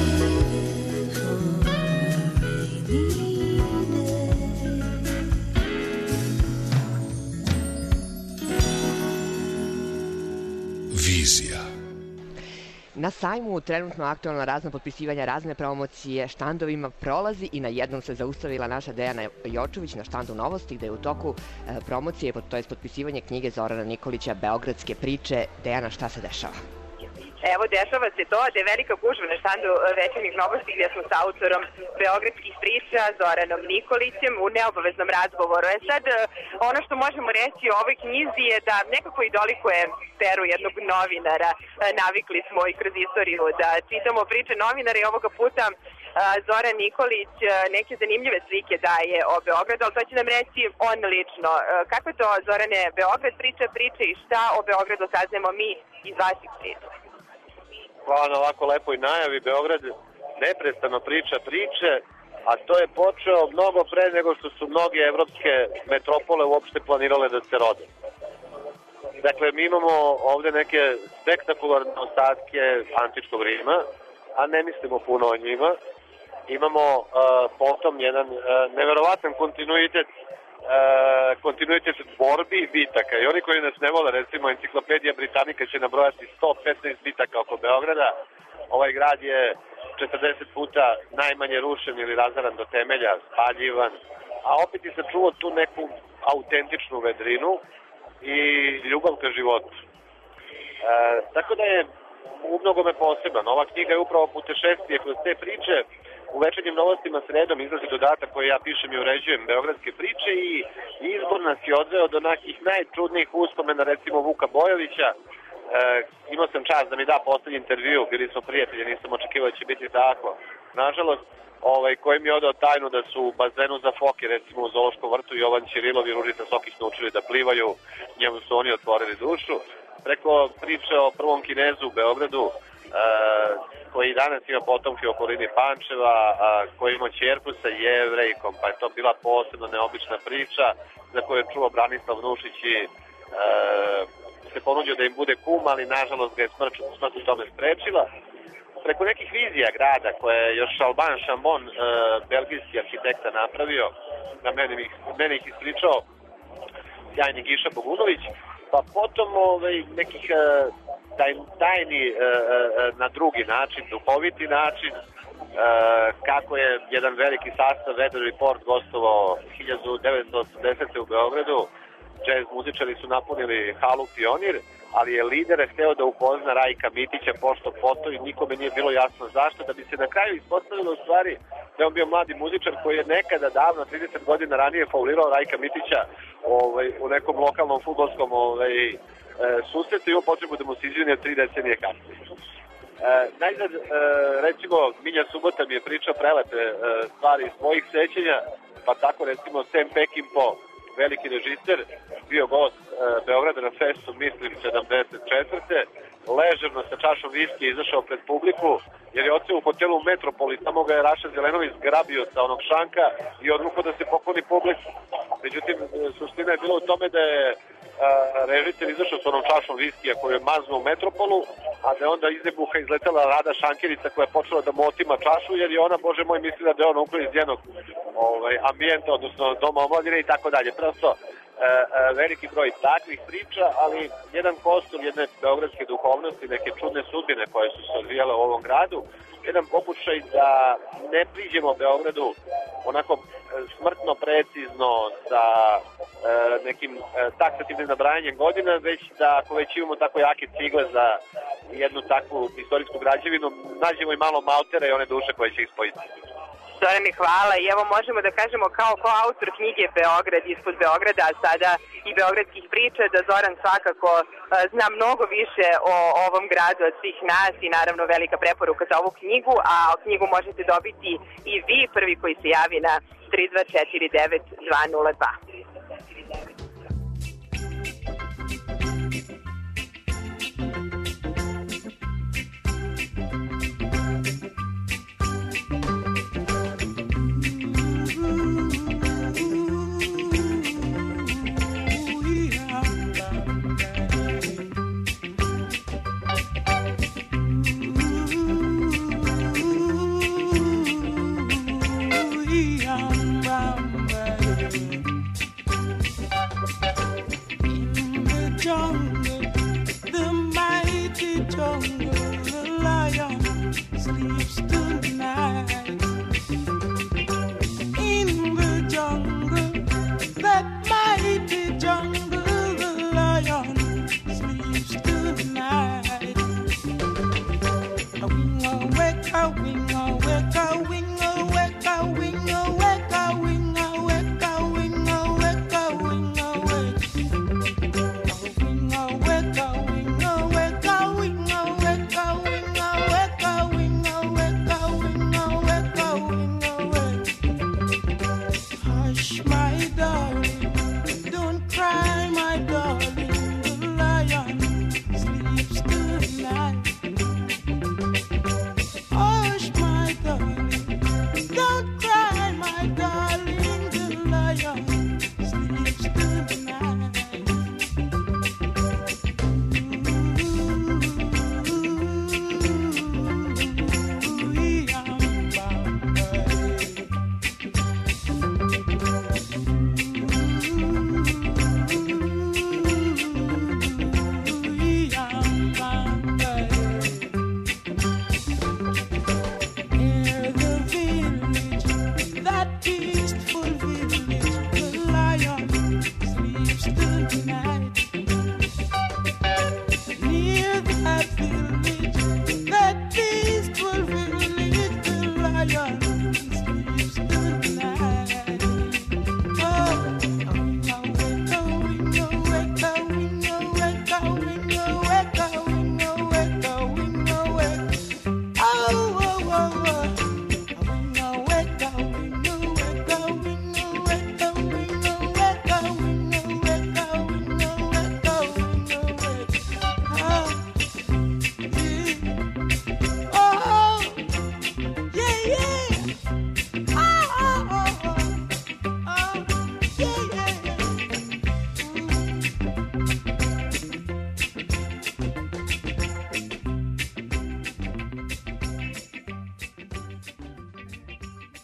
Vizija. Na sajmu trenutno aktualna razna potpisivanja, razne promocije štandovima prolazi i na jednom se zaustavila naša Dejana Jočović na štandu Novosti, gde je u toku promocije, to je potpisivanje knjige Zorana Nikolića Beogradske priče. Dejana, šta se dešava? Evo, dešava se to da je velika gužva na štandu Večernjih Novosti gdje smo sa autorom Beogradskih priča Zoranom Nikolićem u neobaveznom razgovoru. Sad, ono što možemo reći o ovoj knjizi je da nekako i dolikuje peru jednog novinara. Navikli smo i kroz istoriju da čitamo priče novinara i ovoga puta Zoran Nikolić neke zanimljive slike daje o Beogradu, ali to će nam reći on lično. Kako je to, Zorane, Beograd priče i šta o Beogradu saznemo mi iz vaših priča? Hvala na ovako lepoj najavi. Beograd neprestano priča priče, a to je počeo mnogo pre nego što su mnoge evropske metropole uopšte planirale da se rode. Dakle, mi imamo ovde neke spektakularne ostatke antičkog Rima, a ne mislimo puno o njima. Imamo potom jedan neverovatan kontinuitet kontinuitet borbi i bitaka. I oni koji nas ne vole, recimo Enciklopedija Britanika će nabrojati 115 bitaka oko Beograda. Ovaj grad je 40 puta najmanje rušen ili razaran do temelja, spaljivan, a opet je sačuvao tu neku autentičnu vedrinu i ljubav ka životu. Tako da je u mnogome poseban. Ova knjiga je upravo putešestvije kroz te priče. U Večernjim novostima sredom izlazi dodatak koji ja pišem i uređujem beogradske priče i izbor nas je odveo do nekih najčudnijih uspomena, recimo Vuka Bojovića. Imao sam čast da mi da poslednji intervju, bili smo prijatelji, nisam očekivao da će biti tako. Nažalost, koji mi je odao tajnu da su u bazenu za foke, recimo u Zoološkom vrtu, Jovan Ćirilov i Ružica Sokić naučili da plivaju, njemu su oni otvorili dušu. Preko priče o prvom Kinezu u Beogradu, koji danas ima potomke u okolini Pančeva, koji ima ćerku sa Jevrejkom, pa je to bila posebno neobična priča za koju je čuo Branislav Nušić i se ponudio da im bude kum, ali nažalost ga je smrt u tome sprečila. Preko nekih vizija grada koje je još Alban Chambon, belgijski arhitekta, napravio, na meni ih ispričao sjajni Giša Bogunović, pa potom nekih tajni na drugi način, duhoviti način, kako je jedan veliki sastav Weather Report gostovao 1980. u Beogradu. Jazz muzičari su napunili halu Pionir, ali je lider hteo da upozna Rajka Mitića pošto poto i nikome nije bilo jasno zašto, da bi se na kraju ispostavilo u stvari da je on bio mladi muzičar koji je nekada davno, 30 godina ranije, faulirao Rajka Mitića u nekom lokalnom fudbalskom susretu i imao potrebu da mu se izvinio 3 decenije kasnije. Najzad, recimo, Minja Subota mi je pričao prelepe stvari iz svojih sećanja, pa tako recimo Sam Peckinpah, veliki režiser, bio gost Beograda na festu, mislim, 74. Ležerno sa čašom viskija izašao pred publiku, jer je odseo u hotelu Metropoli, tamo ga je Raša Zelenović zgrabio sa onog šanka i odluko da se pokloni publiku. Međutim, suština je bila u tome da je režiser izašao sa onom čašom viskija koju je maznuo u Metropolu, a da je onda iz nebuha izletela Rada Šankerica koja je počela da mu otima čašu, jer je ona, bože moj, mislila da je ona uklo iz jednog ambijenta, odnosno doma omladine i tako dalje. Prosto, veliki broj takvih priča, ali jedan kostur jedne beogradske duhovnosti, neke čudne sudbine koje su se odvijale u ovom gradu, jedan pokušaj da ne priđemo Beogradu onako smrtno precizno sa nekim taksativnim nabrajanjem godina, već da ako već imamo tako jake cigle za jednu takvu istorijsku građevinu, nađemo i malo maltera i one duše koje će ih spojiti. Zorane, hvala. I evo možemo da kažemo kao autor knjige Beograd ispod Beograda, a sada i beogradskih priča, da Zoran svakako zna mnogo više o ovom gradu od svih nas i naravno velika preporuka za ovu knjigu, a knjigu možete dobiti i vi prvi koji se javi na 3249 202.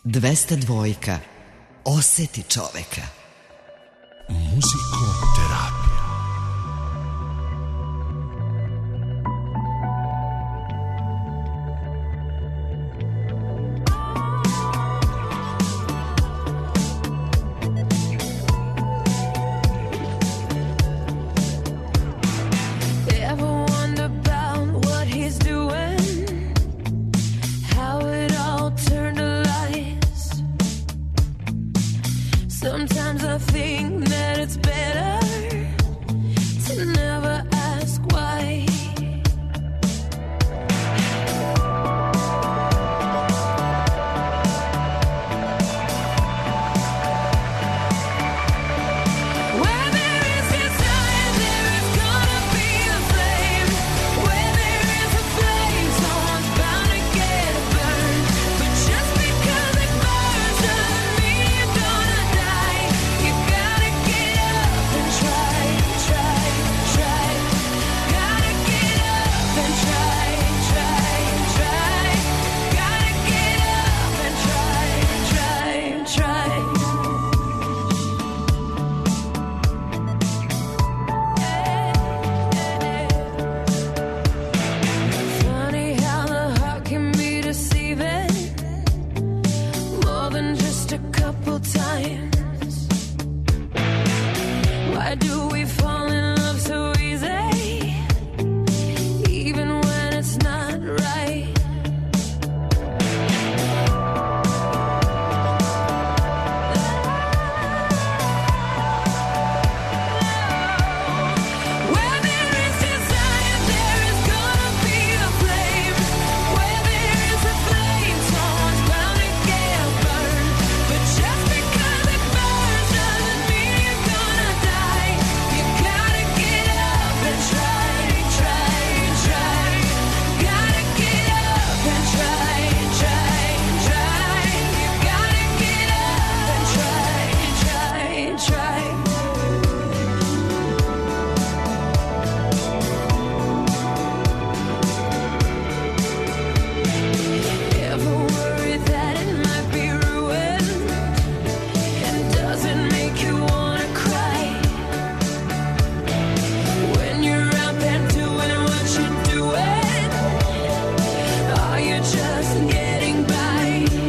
202. Oseti čoveka. Muzikoterapija. Sometimes I think that it's better to never ask why. Where there is desire, there is gonna be a flame. Where there is a flame, someone's bound to get burned. But just because it burns doesn't mean you're gonna die. You gotta get up and try, try, try. Gotta get up and try, try, try. Gotta get up and try, try, try. Funny how the heart can be deceiving more than just a couple times. Why do we fall in love so easy, even when it's not right? Where there is desire, there is gonna be a flame. Where there is a flame, someone's bound to get burned. But just because it burns doesn't mean you're gonna die. You gotta get up and try, try, try. Gotta get up and try, try, try. You gotta get up and try, try, try. Ever worry that it might be ruined? And does it make you wanna cry? When you're out there doing what you're doing, are you just getting by?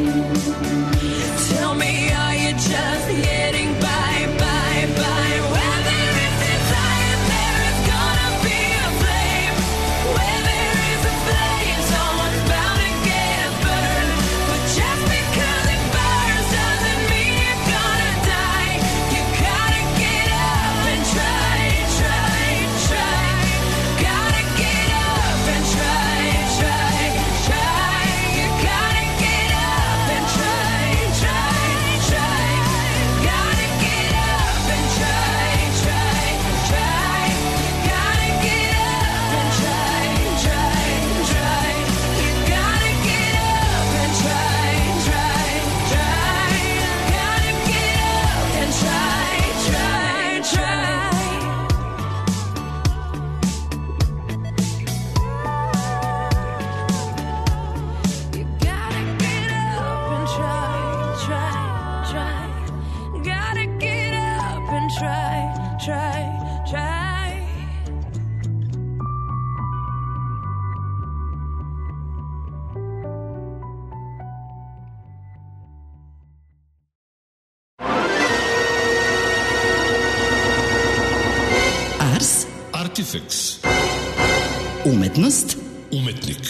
Tell me, are you just getting by, by, by? Where there is desire, there is gonna be a flame. Where there is a flame, someone's bound to get burned. But just because it burns doesn't mean you're gonna die. You gotta get up and try, try, try. Gotta get up and try, try, try. You gotta get up and try, try, try. Gotta get up and try, try, try. Gotta get up and try, try, try. You gotta get up and try, try, try. Gotta get up and try, try, try. You gotta get up and try, try, try. Gotta get up and try, try, try. Ars, Artifex. umetnost, Umetnik.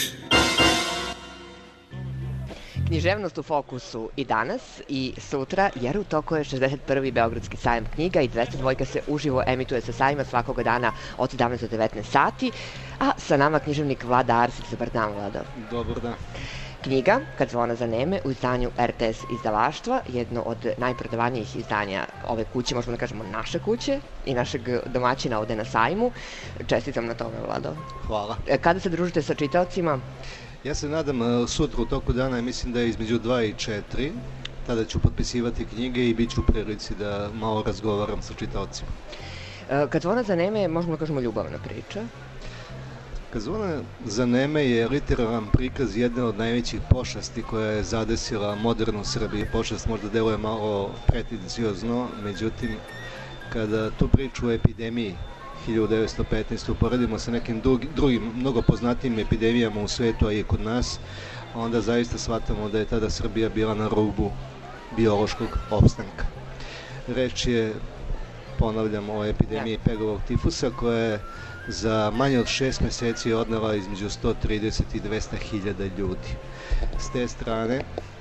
Književnost u fokusu i danas i sutra, jer u toku je 61. Beogradski sajam knjiga i 202 se uživo emituje sa sajma svakoga dana od 17 do 19 sati, a sa nama književnik Vlada Arsić. Dobar dan, Vlado. Dobar dan. Knjiga Kad zvona zaneme u izdanju RTS izdavaštva, jedno od najprodavanijih izdanja ove kuće, možemo da kažemo naše kuće i našeg domaćina ovde na sajmu. Čestitam na tome, Vlado. Hvala. Kada se družite sa čitaocima? Ja se nadam sutra u toku dana, mislim da je između 2 i 4. Tada ću potpisivati knjige i bit ću u prilici da malo razgovaram sa čitaocima. Kad zvona zaneme, možemo da kažemo ljubavna priča. Zvona za neme je literaran prikaz jedne od najvećih pošasti koja je zadesila modernu Srbiju. Pošast možda deluje malo pretencijozno, međutim, kada tu priču o epidemiji 1915. uporedimo sa nekim drugim, mnogo poznatijim epidemijama u svetu, a i kod nas, onda zaista shvatamo da je tada Srbija bila na rubu biološkog opstanka. Reč je, ponavljam, o epidemiji pegovog tifusa koja je za manje od 6 meseci odnela između 130 i 200 hiljada ljudi. S te strane,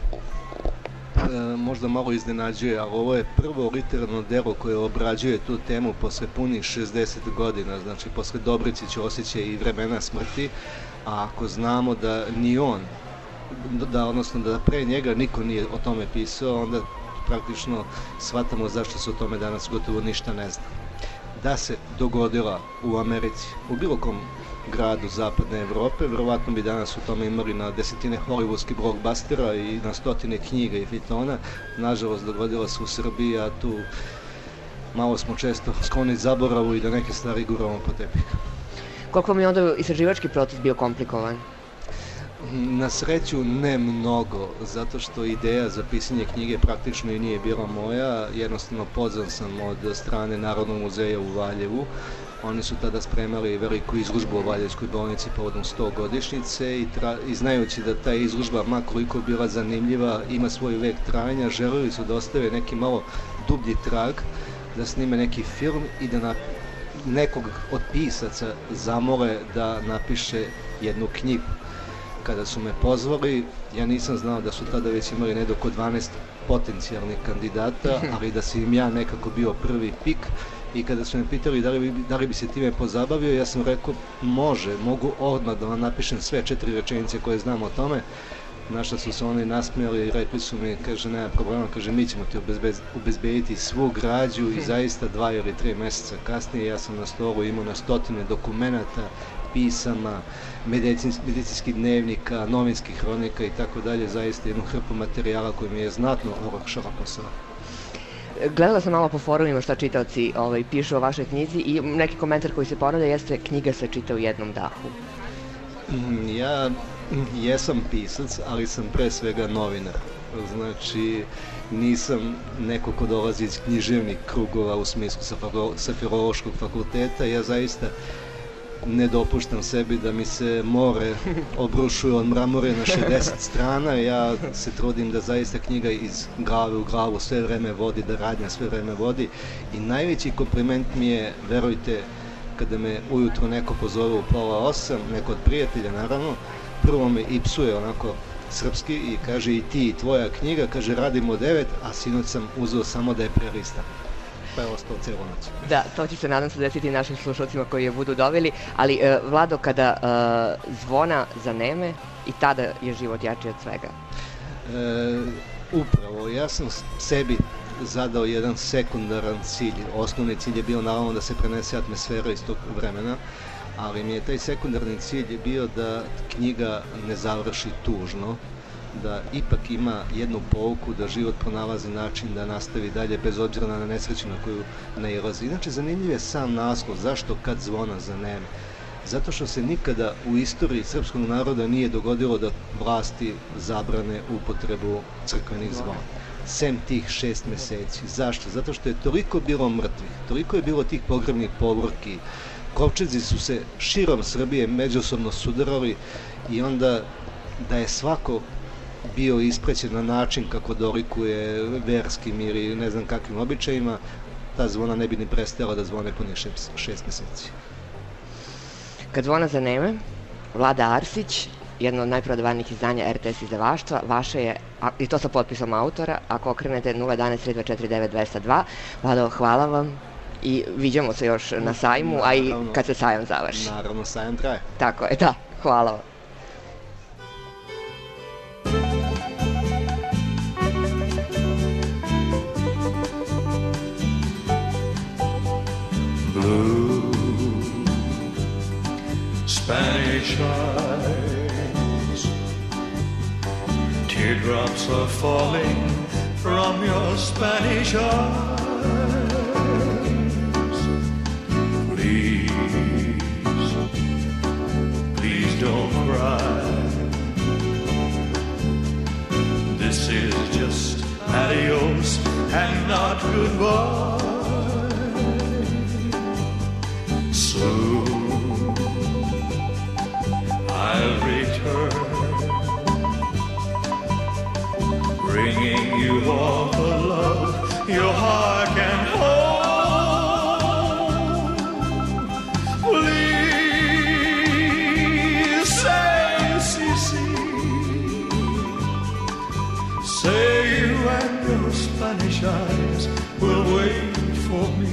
možda malo iznenađuje, ali ovo je prvo literarno delo koje obrađuje tu temu posle punih 60 godina, znači posle Dobričića osjećaja i vremena smrti, a ako znamo da ni on, odnosno da pre njega niko nije o tome pisao, onda praktično shvatamo zašto se o tome danas gotovo ništa ne zna. Da se dogodila u Americi, u bilo kom gradu zapadne Evrope, verovatno bi danas u tome imali na desetine hollywoodskih blockbustera i na stotine knjiga i fitona. Nažalost, dogodila se u Srbiji, a tu malo smo često skloni zaboravu i da neke stvari guramo po tepih. Koliko vam je onda istraživački proces bio komplikovan? Na sreću ne mnogo, zato što ideja za pisanje knjige praktično i nije bila moja. Jednostavno pozvan sam od strane Narodnog muzeja u Valjevu. Oni su tada spremali veliku izložbu o Valjevskoj bolnici povodom 100 godišnjice i znajući da ta izložba, ma koliko je bila zanimljiva, ima svoj vek trajanja, želeli su da ostave neki malo dublji trag, da snime neki film i da nekog od pisaca zamole da napiše jednu knjigu. Kada su me pozvali, ja nisam znao da su tada već imali negdje oko 12 potencijalnih kandidata, ali da sam im ja nekako bio prvi pik. I kada su me pitali da li bi se time pozabavio, ja sam rekao mogu odmah da vam napišem sve 4 rečenice koje znam o tome. Na što su se oni nasmijali i rekli su mi, kaže, nema problema, kaže, mi ćemo ti obezbediti svu građu i zaista 2 ili 3 meseca kasnije ja sam na stolu imao na stotine dokumenata, pisama, medicinskih dnevnika, novinskih hronika i tako dalje, zaista jednu hrpu materijala koji mi je znatno olakšala posao. Gledala sam malo po forumima šta čitaoci pišu o vašoj knjizi i neki komentar koji se ponavlja jeste knjiga se čita u jednom dahu. Ja jesam pisac, ali sam pre svega novinar. Znači, nisam neko ko dolazi iz književnih krugova u smislu sa filološkog fakulteta. Ja zaista ne dopuštam sebi da mi se more obrušuje od mramore na 60 strana. Ja se trudim da zaista knjiga iz glave u glavu sve vreme vodi, da radnja sve vreme vodi. I najveći kompliment mi je, verujte, kada me ujutro neko pozove u 7:30, neko od prijatelja naravno, prvo me i psuje onako srpski i kaže i ti i tvoja knjiga, kaže radimo 9, a sinoć sam uzeo samo da je prelistam. Pa je ostao celo noć. Da, to će se nadam se desiti našim slušalcima koji je budu doveli, ali Vlado, kada zvona zaneme i tada je život jači od svega. Upravo, ja sam sebi zadao jedan sekundaran cilj. Osnovni cilj je bio naravno da se prenese atmosfera iz tog vremena, ali mi je taj sekundarni cilj bio da knjiga ne završi tužno, da ipak ima jednu pouku, da život pronalazi način da nastavi dalje bez obzira na nesreću na koju nailazi. Inače, zanimljiv je sam naslov, zašto kad zvona zaneme? Zato što se nikada u istoriji srpskog naroda nije dogodilo da vlasti zabrane upotrebu crkvenih zvona. Sem tih 6 meseci. Zašto? Zato što je toliko bilo mrtvih, toliko je bilo tih pogrebnih povorki, kovčezi su se širom Srbije međusobno sudarali i onda da je svako bio isprećen na način kako dolikuje verskim ili ne znam kakvim običajima, ta zvona ne bi ni prestala da zvone punih 6 meseci. Kad zvona zaneme, Vlada Arsić, jedno od najprodavanijih izdanja RTS izdavaštva, vaše je, i to sa potpisom autora, ako okrenete 011-324-9202. Vlado, hvala vam i viđamo se još na sajmu, a i kad se sajam završi. Naravno, sajam traje. Tako je, da, hvala vam. Blue Spanish eyes, teardrops are falling from your Spanish eyes. Please adios and not goodbye. Soon I'll return, bringing you all the love your heart can hold. Please say, say you and your Spanish eyes will wait for me.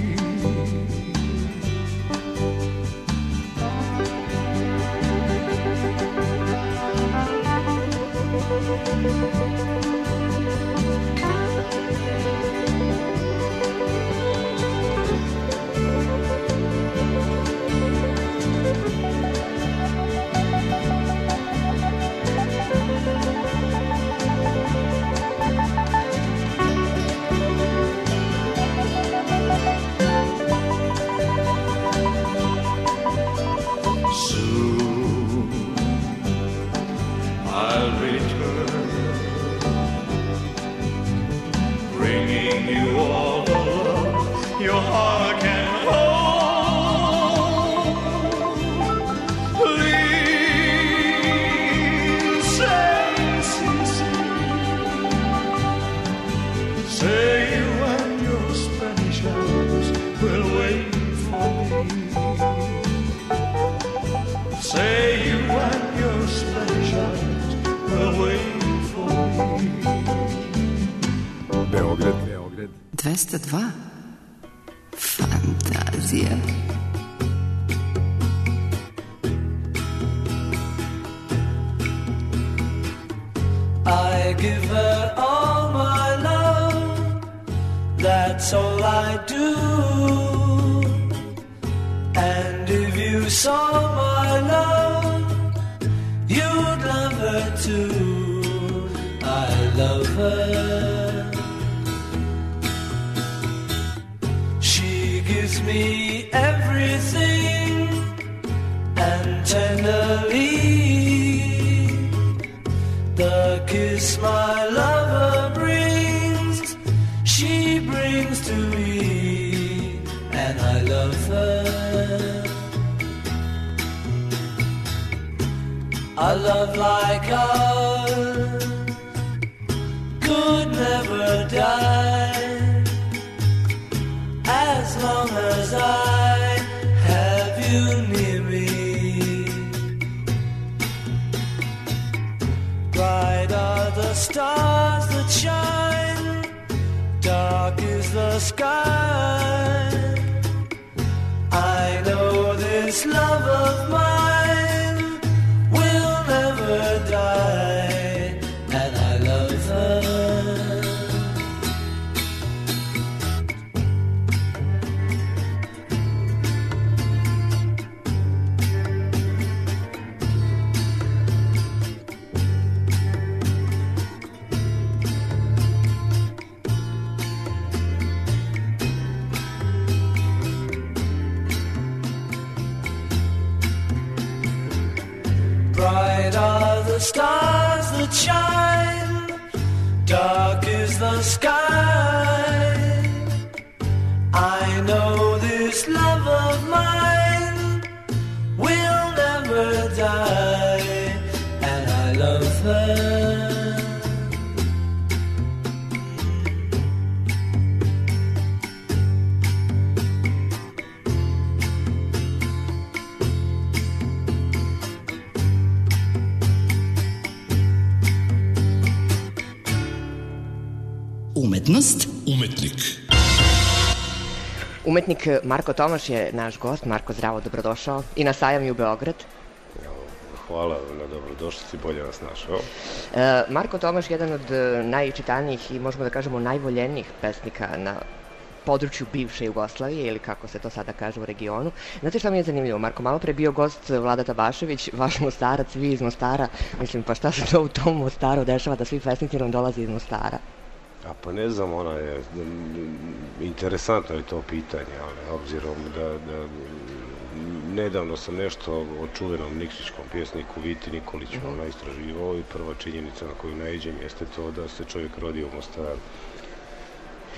Beograd 202 Fantazija. I give her all my love, that's all I do. And if you saw my love, you'd love her too. I love her. She gives me everything, and tenderly the kiss my lover brings, she brings to me, and I love her. A love like ours could never die, as long as I have you near me. Bright are the stars that shine, dark is the sky. I know this love of mine will never die, and I love her. Bright are the stars that shine, dark is the sky. I know this love of mine will never die, and I love her. Umetnost. Umetnik. Umetnik Marko Tomaš je naš gost. Marko, zdravo, dobrodošao i na sajam i u Beograd. Hvala na dobrodošlici, bolje vas našao. Marko Tomaš je jedan od najčitanijih i možemo da kažemo najvoljenijih pesnika na području bivše Jugoslavije, ili kako se to sada kaže u regionu. Znate šta mi je zanimljivo, Marko? Malo pre bio gost Vlada Tabašević, vaš Mostarac, vi iz Mostara. Mislim, pa šta se to u tom Mostaru dešava da svi pesnici nam dolaze iz Mostara? A pa ne znam, ona je, interesantno je to pitanje, ali obzirom da nedavno sam nešto o čuvenom nikšićkom pjesniku Viti Nikoliću istraživao i prva činjenica na koju naiđem jeste to da se čovjek rodio u Mostaru.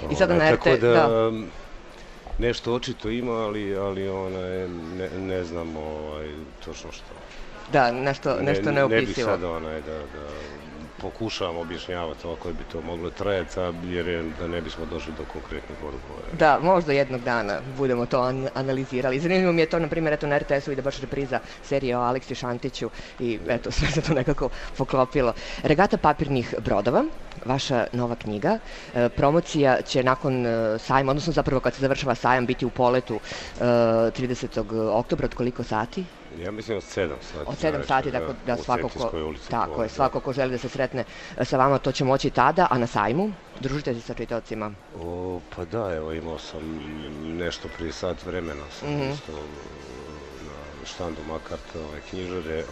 I sada na Tako RT, da. Nešto očito ima, ali ne znam točno što. Da, nešto neopisivo. Ne bih sad da pokušavam objašnjavati ovako bi to moglo trajati, a vjerujem da ne bismo došli do konkretnih odgovora. Da, možda jednog dana budemo to analizirali. Zanimljivo mi je to, na primjer, eto na RTS-u ide baš repriza serije o Aleksi Šantiću i eto, sve se to nekako poklopilo. Regata papirnih brodova, vaša nova knjiga. Promocija će nakon sajma, odnosno zapravo kad se završava sajam, biti u Poletu 30. oktobra, od koliko sati? Ja mislim od 7 sati. Od 7 sati, tako da svako ko želi da se sretne sa vama, to će moći tada, a na sajmu? Družite se sa čitaocima? Pa da, evo imao sam nešto prije sat vremena, sam isto na štandu Makarta knjižare,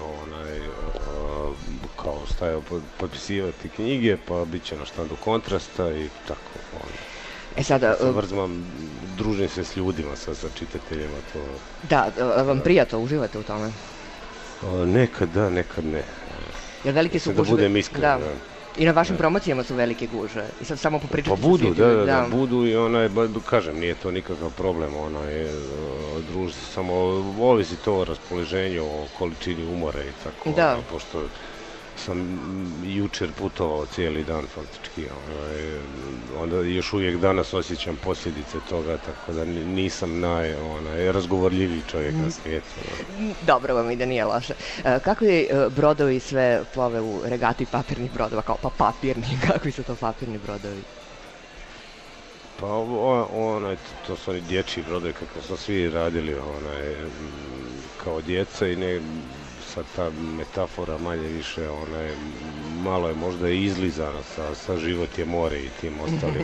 kao stajao potpisivati knjige, pa bit će na štandu Kontrasta i tako. Sada družim se s ljudima, sa čitateljima, to... Da, vam prija to, uživate u tome? Nekad da, nekad ne. Jer velike su gužve. Da budem iskren, da. I na vašim promocijama su velike gužve. I sad samo popričati pa budu, da, budu i kažem, nije to nikakav problem, družiti se, samo ovisi to o raspoloženju, o količini umora i tako, pošto sam jučer putovao cijeli dan faktički, onda još uvijek danas osjećam posljedice toga, tako da nisam razgovorljiviji čovjek na svijetu. Dobro vam ide, nije loše. Kakvi brodovi sve plove u regati papirnih brodova, kao pa papirni, kakvi su to papirni brodovi? Pa to su oni dječji brodovi kako smo svi radili kao djeca i sad ta metafora manje više, malo je možda izlizana sa život je more i tim ostalim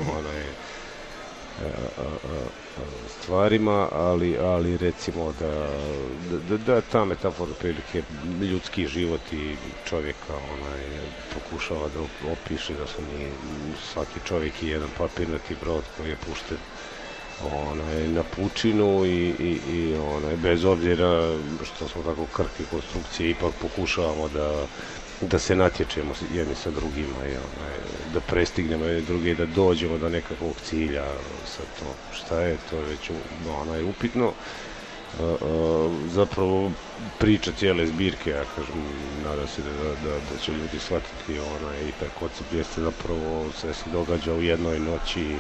stvarima, ali recimo da ta metafora prilike ljudski život i čovjeka pokušava da opiše da su mi svaki čovjek i jedan papirnati brod koji je pušten na pučinu i bez obzira što smo tako krhke konstrukcije, ipak pokušavamo da se natječemo jedni sa drugima, da prestignemo jedni drugi i da dođemo do nekakvog cilja. Sad to šta je, to je već upitno. Zapravo priča cijele zbirke, ja kažem, nadam se da će ljudi shvatiti i taj koncept jeste zapravo sve se događa u jednoj noći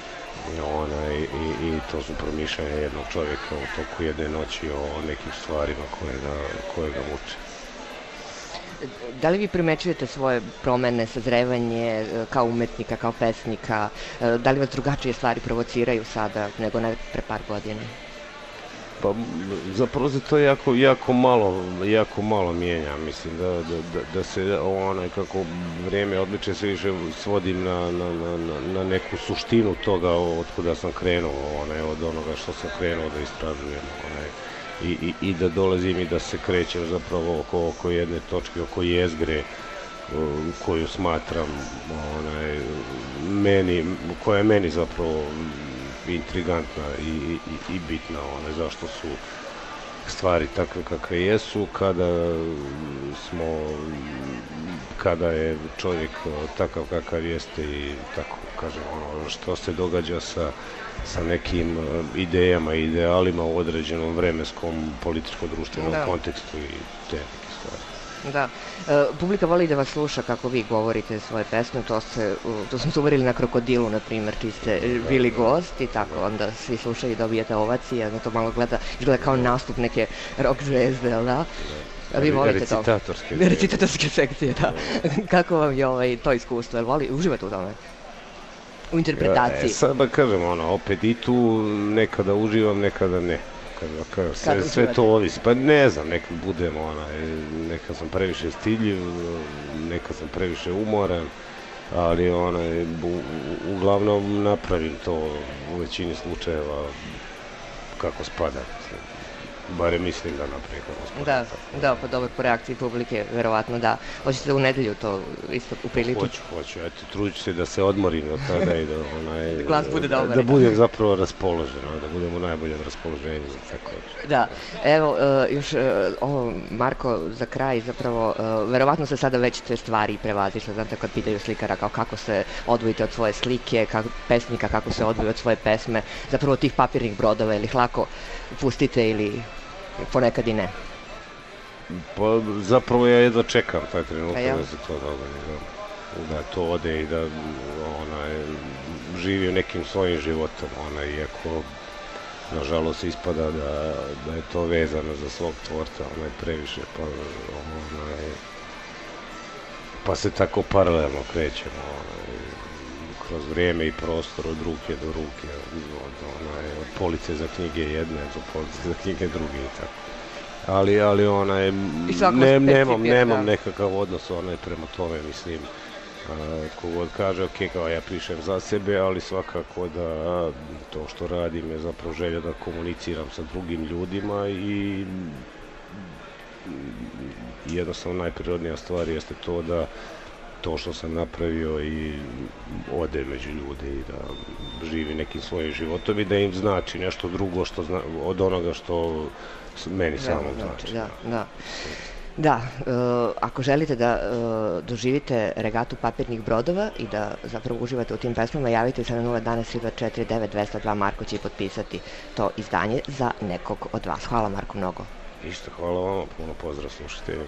i to su promišljanja jednog čovjeka u toku jedne noći o nekim stvarima koje ga muče. Da li vi primećujete svoje promene, sazrevanje kao umetnika, kao pesnika? Da li vas drugačije stvari provociraju sada nego pre par godina? Pa zapravo se to jako malo mijenja, mislim da se kako vrijeme odmiče se više svodim na neku suštinu toga od kuda sam krenuo, od onoga što sam krenuo da istražujem i da dolazim i da se krećem zapravo oko jedne točke, oko jezgre koju smatram koja je meni zapravo intrigantna i bitna, zašto su stvari takve kakve jesu, kada je čovjek takav kakav jeste i tako kažem, što se događa sa nekim idejama i idealima u određenom vremenskom političko-društvenom kontekstu i te neke stvari. Da, publika voli da vas sluša kako vi govorite svoje pesme, to smo se uverili na Krokodilu, na primjer, čiji ste bili gost i tako, onda svi slušaju i dobijete ovacije, onda to malo izgleda kao nastup neke rock zvezde, ali da? Vi volite to? Recitatorske sekcije, da. Kako vam je to iskustvo, uživate u tome? U interpretaciji? Sad da kažem, opet i tu nekada uživam, nekada ne. Sve to ovisi, pa ne znam, nekad budem nekad sam previše stidljiv, nekad sam previše umoran, ali uglavnom napravim to u većini slučajeva kako spada. Barem mislim da napravimo. Da, pa dobro, po reakciji publike, verovatno da. Hoćete u nedelju to isto upriličiti? Hoću, eto, trudit ću se da se odmorim od tada i da glas bude dobar. Da budem zapravo raspoložen, da budem u najboljem raspoloženju za tako. Da, evo, još ovo, Marko, za kraj, zapravo, verovatno se sada već te stvari prevazišle, znate, kad pitaju slikara kao kako se odvojite od svoje slike, pesnika kako se odvoji od svoje pesme, zapravo tih papirnih brodova, ili ih lako pustite ili ponekad i ne? Pa zapravo ja jedva čekam taj trenutak da se to događa, da to ode i da živi nekim svojim životom, iako nažalost ispada da je to vezano za svog tvorca, previše, pa se tako paralelno krećemo kroz vrijeme i prostor od ruke do ruke, od police za knjige jedne do police za knjige druge i tako. Ali nemam nekakav odnos prema tome, mislim, kogod kaže, ok, kao ja pišem za sebe, ali svakako da to što radim je zapravo želja da komuniciram sa drugim ljudima i jednostavno najprirodnija stvar jeste to da to što sam napravio i ode među ljude i da živi nekim svojim životom i da im znači nešto drugo od onoga što meni samom znači. Da, ako želite da doživite regatu papirnih brodova i da zapravo uživate u tim pesmama, javite se na 011-324-9202, Marko će potpisati to izdanje za nekog od vas. Hvala, Marko, mnogo. Isto, hvala vama, puno pozdrav slušateljima.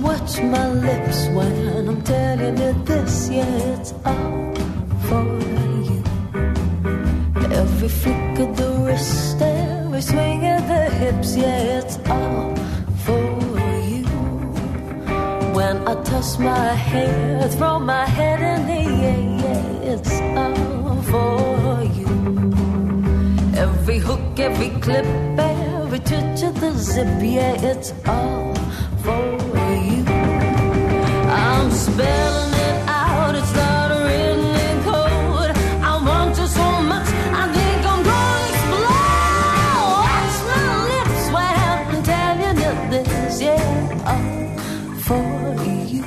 watch my lips when I'm telling you this, yeah, it's all for you. Every flick of the wrist, every swing of the hips, yeah, it's all for you. When I toss my hair, throw my head in the air, yeah, it's all for you. Every hook, every clip, every twitch of the zip, yeah, it's all for you. I'm spelling it out, it's not written in code. I want you so much, I think I'm gonna explode. Watch my lips when I'm telling you this, yeah, all for you.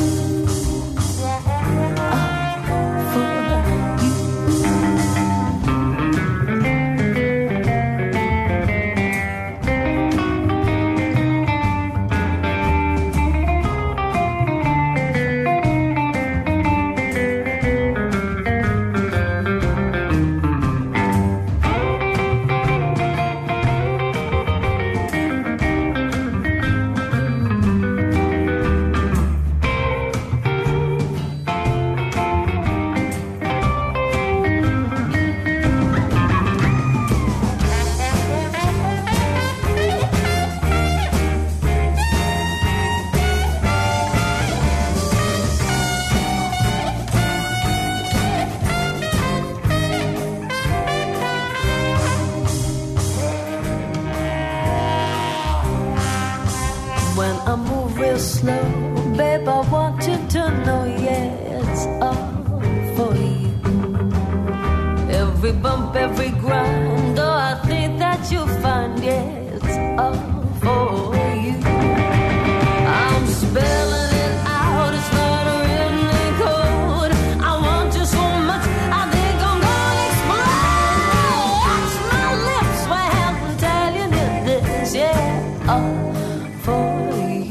Slow, babe, I want you to know, yeah, it's all for you. Every bump, every grind, oh, I think that you'll find, yeah, it's all for you. I'm spelling it out, it's not written in code. I want you so much, I think I'm gonna explode. Watch my lips when I'm telling you this, yeah, all for you.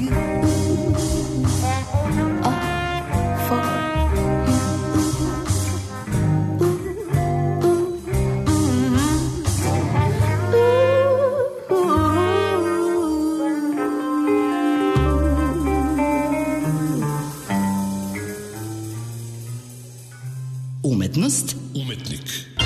Umetnost, umetnik.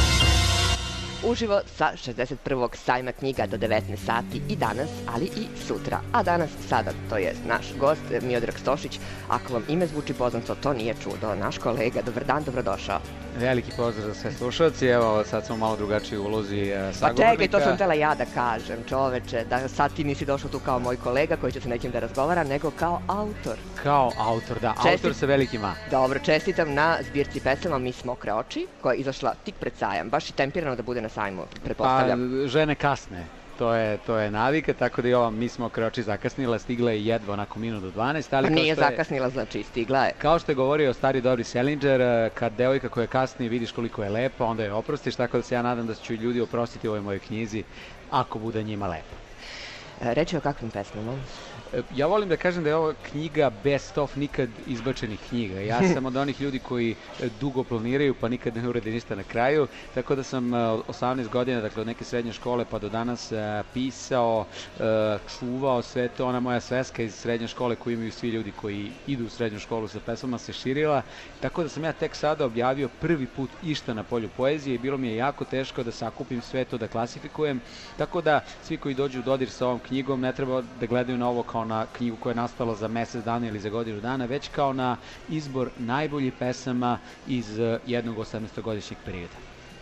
Uživo sa 61. sajma knjiga do 19 sati i danas, ali i sutra. A danas, sada, to je naš gost, Miodrag Stošić. Ako vam ime zvuči poznato, to nije čudo. Naš kolega, dobar dan, dobrodošao. Veliki pozdrav za sve slušalci, evo sad smo malo drugačiji ulozi sagovornika. Pa čekaj, to sam htjela ja da kažem, čoveče, da sad ti nisi došao tu kao moj kolega koji će se nekim da razgovara, nego kao autor. Kao autor, da, autor sa velikim A. Dobro, čestitam na zbirci pesama Mi Mokre oči, koja je izašla tik pred sajam, baš i tempirano da bude na sajmu, pretpostavljam. Pa, žene kasne. To je navika, tako da i ova Mi Mokre oči zakasnila, stigla je jedva onako minut do 12. Ali nije zakasnila, znači stigla je. Kao što je govorio stari dobri Selinger, kad devojka koja kasni vidiš koliko je lepa, onda je oprostiš, tako da se ja nadam da ću ljudi oprostiti u ovoj mojoj knjizi, ako bude njima lepo. Reći o kakvim pesmama? Ja volim da kažem da je ovo knjiga best of nikad izbačenih knjiga. Ja sam od onih ljudi koji dugo planiraju pa nikad ne urede ništa na kraju, tako da sam 18 godina, dakle od neke srednje škole pa do danas pisao, čuvao sve to. Ona moja sveska iz srednje škole koju imaju svi ljudi koji idu u srednju školu sa pesmama se širila, tako da sam ja tek sada objavio prvi put išta na polju poezije i bilo mi je jako teško da sakupim sve to, da klasifikujem, tako da svi koji dođu u dodir sa ovom knjigom ne treba da gledaju na ovo kao na knjigu koja je nastala za mjesec dana ili za godinu dana, već kao na izbor najboljih pesama iz jednog 18-godišnjeg perioda.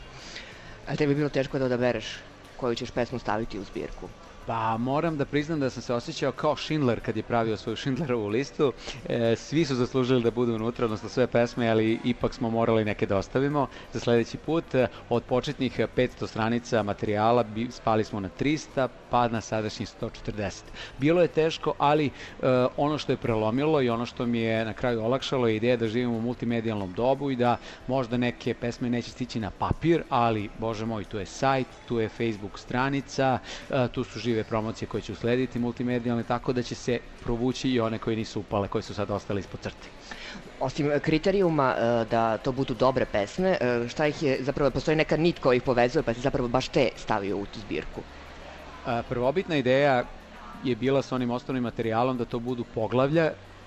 A tebi je bilo teško da odabereš koju ćeš pesmu staviti u zbirku? Pa moram da priznam da sam se osjećao kao Schindler kad je pravio svoju Schindlerovu listu. Svi su zaslužili da budu unutra, odnosno sve pesme, ali ipak smo morali neke da ostavimo za sljedeći put. Od početnih 500 stranica materijala spali smo na 300, pa na sadašnjih 140. Bilo je teško, ali ono što je prelomilo i ono što mi je na kraju olakšalo je ideja da živimo u multimedijalnom dobu i da možda neke pesme neće stići na papir, ali, bože moj, tu je sajt, tu je Facebook stranica, tu su žive promocije koje će uslediti multimedijalne, tako da će se provući i one koje nisu upale, koje su sad ostale ispod crte. Osim kriterijuma da to budu dobre pesme, šta ih je, zapravo postoji neka nit koja ih povezuje, pa si zapravo baš te stavio u tu zbirku? Prvobitna ideja je bila sa onim osnovnim materijalom da to budu poglavlja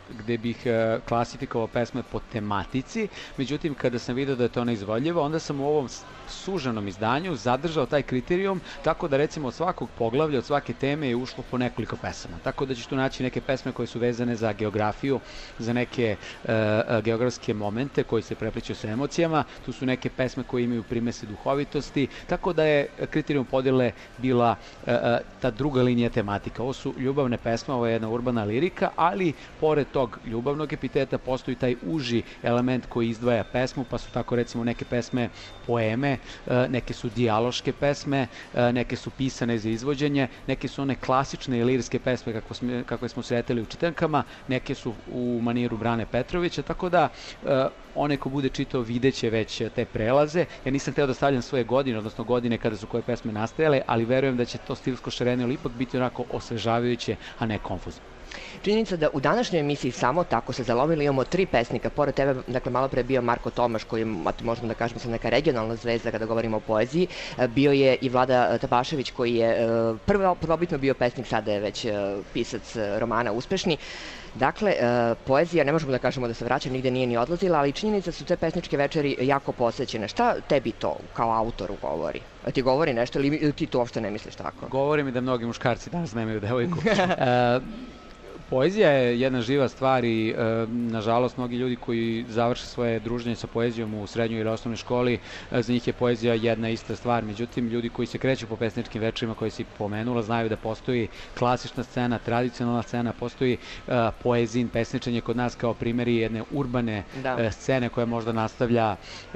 gde bih klasifikovao pesme po tematici, međutim kada sam vidio da je to neizvodljivo, onda sam u ovom suženom izdanju zadržao taj kriterijum, tako da recimo od svakog poglavlja, od svake teme je ušlo po nekoliko pesama. Tako da ćeš tu naći neke pesme koje su vezane za geografiju, za neke geografske momente koji se prepliću sa emocijama, tu su neke pesme koje imaju primese duhovitosti, tako da je kriterijum podjele bila ta druga linija tematika. Ovo su ljubavne pesme, ovo je jedna urbana lirika, ali pored tog ljubavnog epiteta postoji taj uži element koji izdvaja pesmu, pa su tako recimo neke pesme poeme, neke su dijaloške pesme, neke su pisane za izvođenje, neke su one klasične lirske pesme kakve smo sretali u čitankama, neke su u maniru Brane Petrovića, tako da onaj ko bude čitao videće već te prelaze. Ja nisam teo da stavljam svoje godine, odnosno godine kada su koje pesme nastajale, ali verujem da će to stilsko šarenilo ipak biti onako osvežavajuće, a ne konfuzno. Činjenica da u današnjoj emisiji samo tako se zalomili, imamo 3 pesnika, pored tebe, dakle malo pre bio Marko Tomaš koji, možemo da kažemo, sam neka regionalna zvezda kada govorimo o poeziji, bio je i Vlada Tabašević koji je prvobitno bio pesnik, sada je već pisac romana uspešni. Dakle, poezija, ne možemo da kažemo da se vraća, nigde nije ni odlazila, ali činjenica su te pesničke večeri jako posvećene. Šta tebi to kao autoru govori? Ti govori nešto ili ti to uopšte ne misliš tako? Govori mi da mnogi muškarci danas nemaju devojku. Poezija je jedna živa stvar i nažalost mnogi ljudi koji završe svoje druženje sa poezijom u srednjoj ili osnovnoj školi, za njih je poezija jedna ista stvar. Međutim, ljudi koji se kreću po pesničkim večerima koje si pomenula znaju da postoji klasična scena, tradicionalna scena, postoji poezin, pesničenje kod nas kao primjeri jedne urbane scene koja možda nastavlja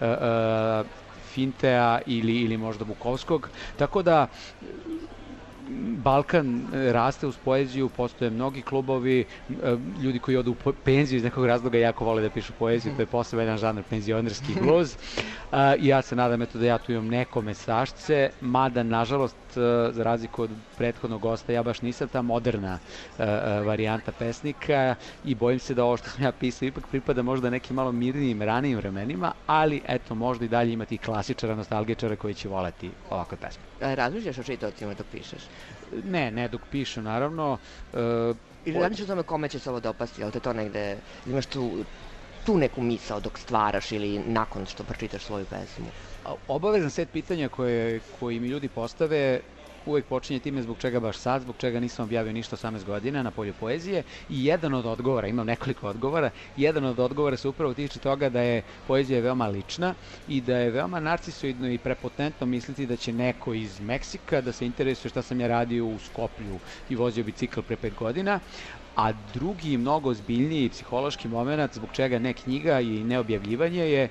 Fintea ili možda Bukovskog. Tako da Balkan raste uz poeziju, postoje mnogi klubovi, ljudi koji odu u penziju iz nekog razloga jako vole da pišu poeziju, to je posebno jedan žanr, penzionerski bluz. I ja se nadam da ja tu imam neko mesašce, mada nažalost za razliku od prethodnog gosta ja baš nisam ta moderna varijanta pesnika i bojim se da ovo što sam ja pisao ipak pripada možda nekim malo mirnijim, ranijim vremenima, ali eto možda i dalje imati klasičara, nostalgičara koji će voleti ovakve pesme. Razmišljaš o čitaocima dok pišeš? Ne dok pišem, naravno. Ili razmišljaš o tome kome će se ovo dopasti, ali te to negde, imaš tu neku misao dok stvaraš ili nakon što pročitaš svoju pesmu? Obavezan set pitanja koji mi ljudi postave uvek počinje time zbog čega baš sad, zbog čega nisam objavio ništa 18 godina na polju poezije i jedan od odgovora, imam nekoliko odgovora, jedan od odgovora se upravo tiče toga da je poezija veoma lična i da je veoma narcisoidno i prepotentno misliti da će neko iz Meksika da se interesuje šta sam ja radio u Skoplju i vozio bicikl pre 5 godina, a drugi mnogo ozbiljniji psihološki moment zbog čega ne knjiga i ne objavljivanje je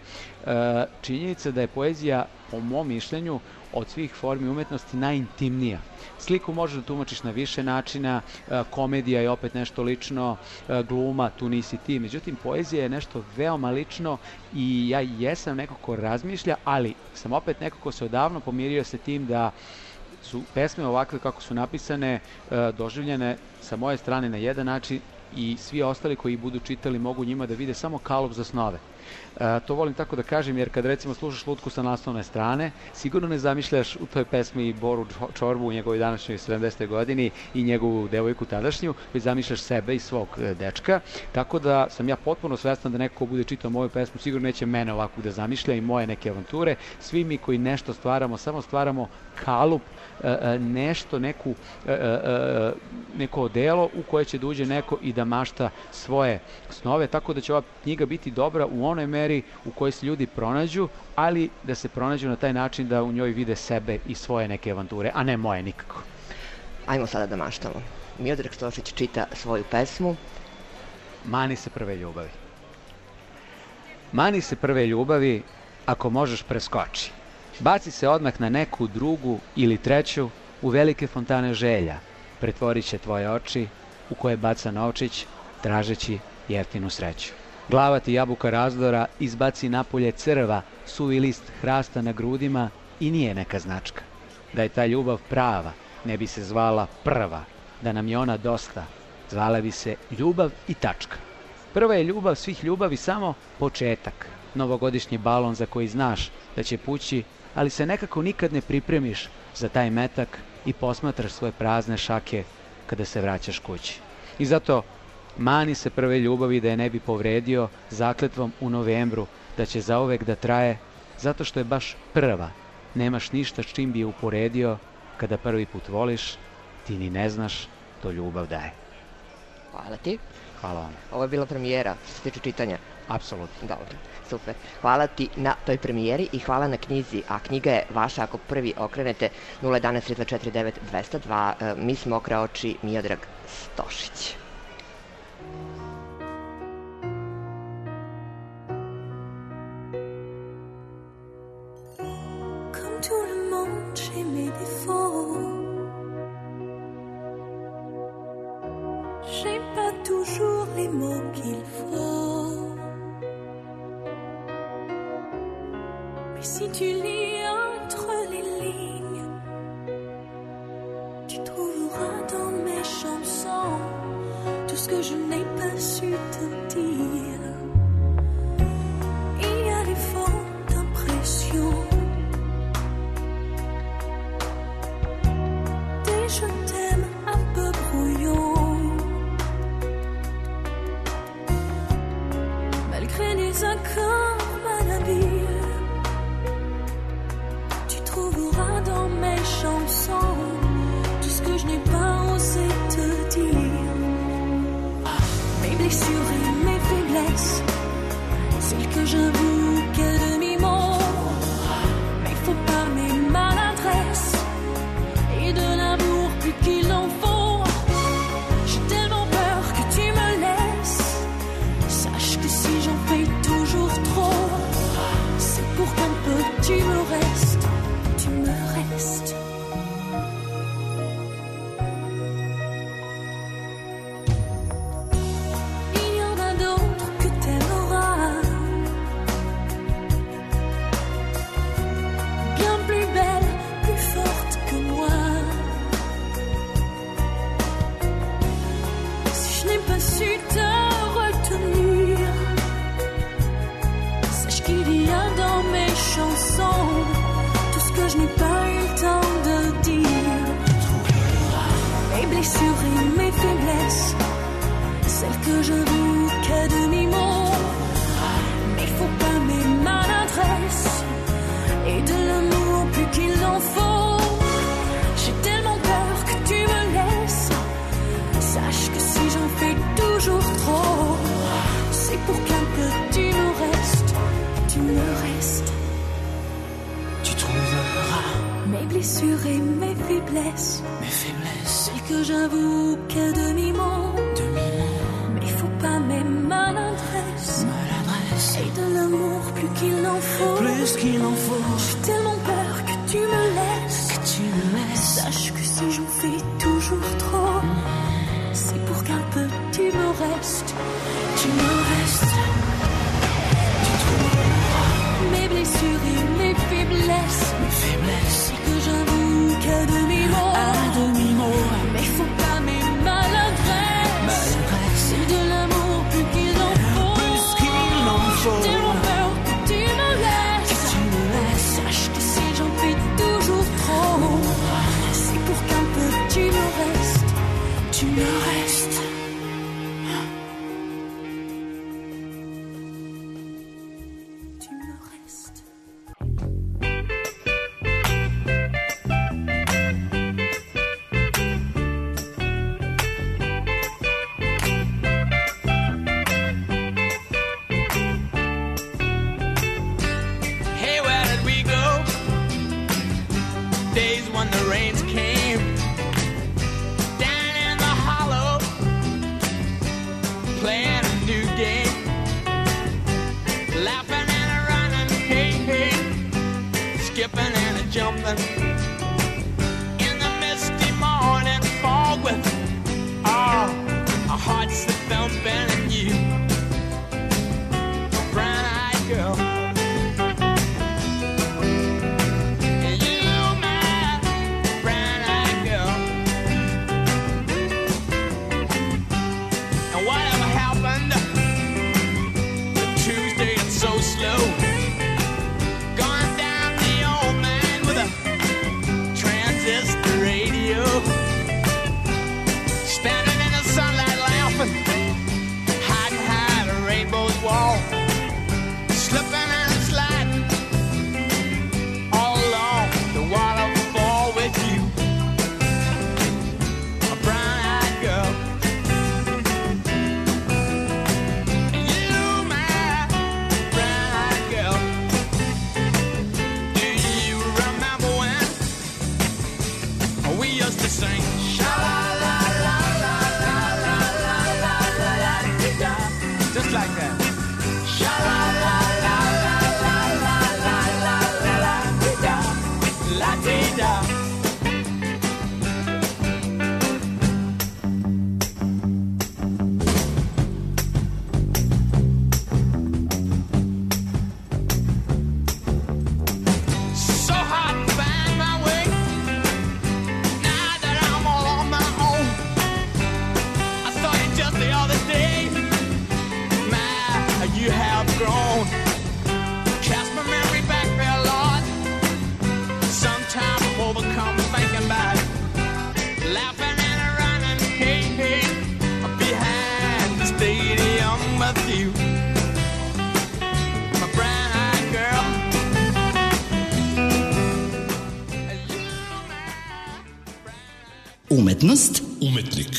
činjenica da je poezija po mom mišljenju od svih formi umetnosti najintimnija. Sliku možeš da tumačiš na više načina, komedija je opet nešto lično, gluma, tu nisi ti. Međutim, poezija je nešto veoma lično i ja jesam neko ko razmišlja, ali sam opet neko ko se odavno pomirio sa tim da su pesme ovakve kako su napisane doživljene sa moje strane na jedan način i svi ostali koji budu čitali mogu njima da vide samo kalup za snove. To volim tako da kažem jer kad recimo slušaš Lutku sa naslovne strane, sigurno ne zamišljaš u toj pesmi Boru Čorbu u njegovoj današnjoj 70. godini i njegovu devojku tadašnju, već zamišljaš sebe i svog dečka, tako da sam ja potpuno svestan da neko ko bude čitao moju pesmu sigurno neće mene ovako da zamišlja i moje neke avanture. Svi mi koji nešto stvaramo, samo stvaramo kalup, nešto, neko odelo u koje će da uđe neko i da mašta svoje snove, tako da će ova knjiga biti dobra u onoj meri u kojoj se ljudi pronađu, ali da se pronađu na taj način da u njoj vide sebe i svoje neke avanture, a ne moje nikako. Ajmo sada da maštamo. Miodrag Stošić čita svoju pesmu. Mani se prve ljubavi. Mani se prve ljubavi, ako možeš preskoči. Baci se odmah na neku drugu ili treću u velike fontane želja. Pretvorit će tvoje oči u koje baca novčić, tražeći jeftinu sreću. Glava ti jabuka razdora izbaci napolje crva, suvi list hrasta na grudima i nije neka značka. Da je ta ljubav prava, ne bi se zvala prva. Da nam je ona dosta, zvala bi se ljubav i tačka. Prva je ljubav svih ljubavi samo početak. Novogodišnji balon za koji znaš da će pući, ali se nekako nikad ne pripremiš za taj metak i posmatraš svoje prazne šake kada se vraćaš kući. I zato Mani se prve ljubavi da je ne bi povredio zakletvom u novembru, da će zauvek da traje, zato što je baš prva. Nemaš ništa s čim bi je uporedio, kada prvi put voliš, ti ni ne znaš, to ljubav daje. Hvala ti. Hvala vam. Ovo je bila premijera, što se tiče čitanja. Apsolutno. Dobro, super. Hvala ti na toj premijeri i hvala na knjizi, a knjiga je vaša ako prvi okrenete 011 349 202. Mi smo Okra oči, Miodrag Stošić. Comme tout le monde, j'ai mes défauts. J'ai pas toujours les mots qu'il faut. Mais si tu lis entre les lignes, tu trouveras dans mes chansons tout ce que je n'ai pas su te dire. Il y a des fautes d'impression, des je t'aime un peu brouillons, malgré les accords malhabiles. Tu trouveras dans mes chansons tout ce que je n'ai pas osé te dire. Mes blessures et mes faiblesses, celles que j'avoue qu'à demi-mot. Mais faut pas mes maladresses et de l'amour plus qu'il en faut. J'ai tellement peur que tu me laisses. Sache que si j'en fais toujours trop, c'est pour qu'un peu tu me restes. Tu me restes. Il y en a d'autres que t'aimeras, bien plus belles, plus fortes que moi. Si je n'ai pas su te retenir, sache qu'il y a dans mes chansons tout ce que je n'ai pas eu le temps de dire. Mes blessures et mes faiblesses, celles que j'avoue qu'à demi-mot. Mais faut pas mes maladresses et de l'amour plus qu'il en faut. J'ai tellement peur que tu me laisses. Sache que si j'en fais toujours trop, c'est pour qu'un peu tu me restes. Tu me restes. Tu trouveras mes blessures et mes faiblesses, celles que j'avoue qu'à demi-mot. Mais faut pas mes maladresses et de l'amour plus qu'il en faut. J'ai tellement peur que tu me laisses. Sache que si j'en fais toujours trop, c'est pour qu'un peu tu me restes. Tu me restes. Tu trouveras mes blessures et mes faiblesses, celles que j'avoue qu'à demi-mot. Mais faut pas mes maladresses et de l'amour plus qu'il en faut. J'ai tellement peur que tu me laisses. Sache que si j'en fais toujours trop, c'est pour qu'un peu tu me restes. Tu me restes. Tu me restes. Hey, where did we go? Days when the rains came down in the hollow, playing a new game, laughing and a running, hey, hey, skipping and a jumping in the misty morning fog with our hearts that thumping and you, brown-eyed girl. Slow, going down the old man with a transistor radio, standing in the sunlight laughing with you, my brown-eyed girl. Umetnost, Umetnik.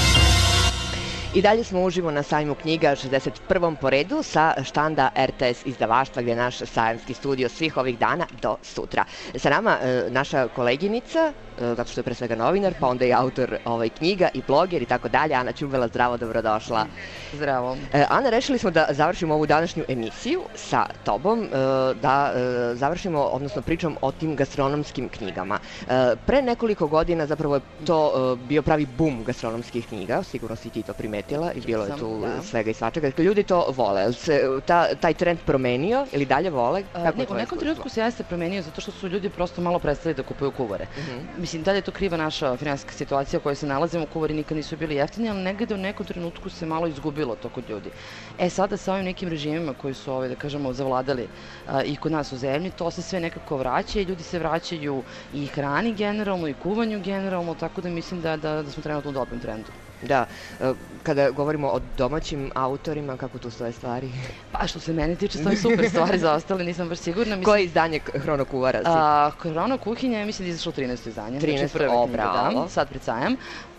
I dalje smo uživo na sajmu knjiga 61. po redu sa štanda RTS izdavaštva gdje je naš sajamski studio svih ovih dana do sutra. Sa nama naša koleginica, zato što je pre svega novinar, pa onda i autor knjiga i bloger i tako dalje, Ana Ćubela, zdravo, dobrodošla. Zdravo. Ana, rešili smo da završimo ovu današnju emisiju sa tobom, da završimo, odnosno pričom o tim gastronomskim knjigama. Pre nekoliko godina zapravo je to bio pravi bum gastronomskih knjiga, sigurno si ti to primetila i bilo je tu svega i svačega. Ljudi to vole. Taj trend promenio ili dalje vole? U nekom trenutku se jeste promenio zato što su ljudi prosto malo prestali da kupuju kuvare. Mislim, dalje je to kriva naša finansijska situacija u kojoj se nalazimo, kuvari nikad nisu bili jeftini, ali negde u nekom trenutku se malo izgubilo to kod ljudi. Sada sa ovim nekim režimima koji su, da kažemo, zavladali i kod nas u zemlji, to se sve nekako vraća i ljudi se vraćaju i hrani generalno i kuvanju generalno, tako da mislim da smo trenutno u dobrom trendu. Da, kada govorimo o domaćim autorima, kako tu stoje stvari? Pa što se mene tiče, stoje super stvari, za ostale nisam baš sigurna. Koje izdanje Hrono kuvara si? Hrono kuhinja, mislim da je izašlo 13. izdanje. 13. Bravo. Sad pred sajam.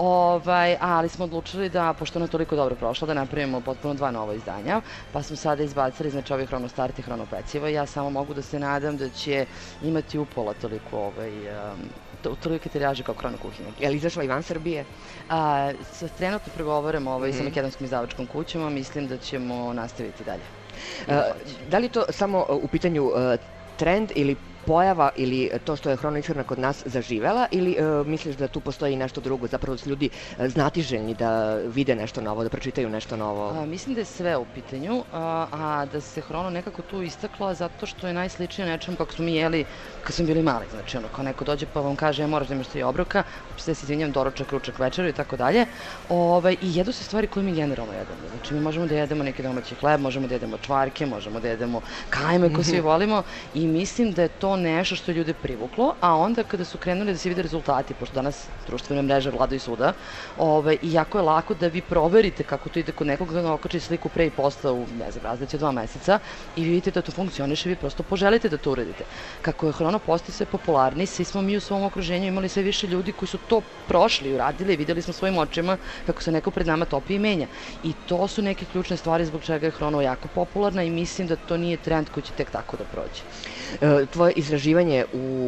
Ali smo odlučili da, pošto ona je toliko dobro prošla, da napravimo potpuno 2 nova izdanja, pa smo sada izbacili, znači ovaj Hrono start i Hrono pecivo. Ja samo mogu da se nadam da će imati upola toliko tolike tiraže kao Hrono kuhinja. Je li izašla i van Srbije? Trenutno pregovaramo sa makedonskom izdavačkom kućom, a mislim da ćemo nastaviti dalje. Da li je to samo u pitanju trend ili pojava ili to što je Hrono ishrana kod nas zaživela ili misliš da tu postoji nešto drugo, zapravo su ljudi znatiželjni da vide nešto novo, da pročitaju nešto novo? Mislim da je sve u pitanju, a da se Hrono nekako tu istakla zato što je najsličnije nečem kako smo mi jeli kad smo bili mali. Znači, kao neko dođe pa vam kaže moraš da imaš 3 obroka, sve se izvinjam, doručak, ručak, večeru i tako dalje. I jedu se stvari koje mi generalno jedemo. Znači, mi možemo da jedemo neki domaći hleb, možemo da jedemo čvarke, možemo da jedemo kajme koje svi volimo i mislim da je to nešto što je ljude privuklo, a onda kada su krenuli da se vide rezultati, pošto danas društvene mreže vladaju svuda, i jako je lako da vi proverite kako to ide kod nekoga da okači sliku pre i posle u, ne znam, razlici 2 meseca i vidite da to funkcioniše, vi prosto poželite da to uradite. Kako je Hrono postao sve popularniji, svi smo mi u svom okruženju imali sve više ljudi koji su to prošli i uradili i videli smo svojim očima kako se neko pred nama topi i menja. I to su neke ključne stvari zbog čega je Hrono jako popularna i mislim da to nije trend koji će tek tako da prođe. Tvoje izraživanje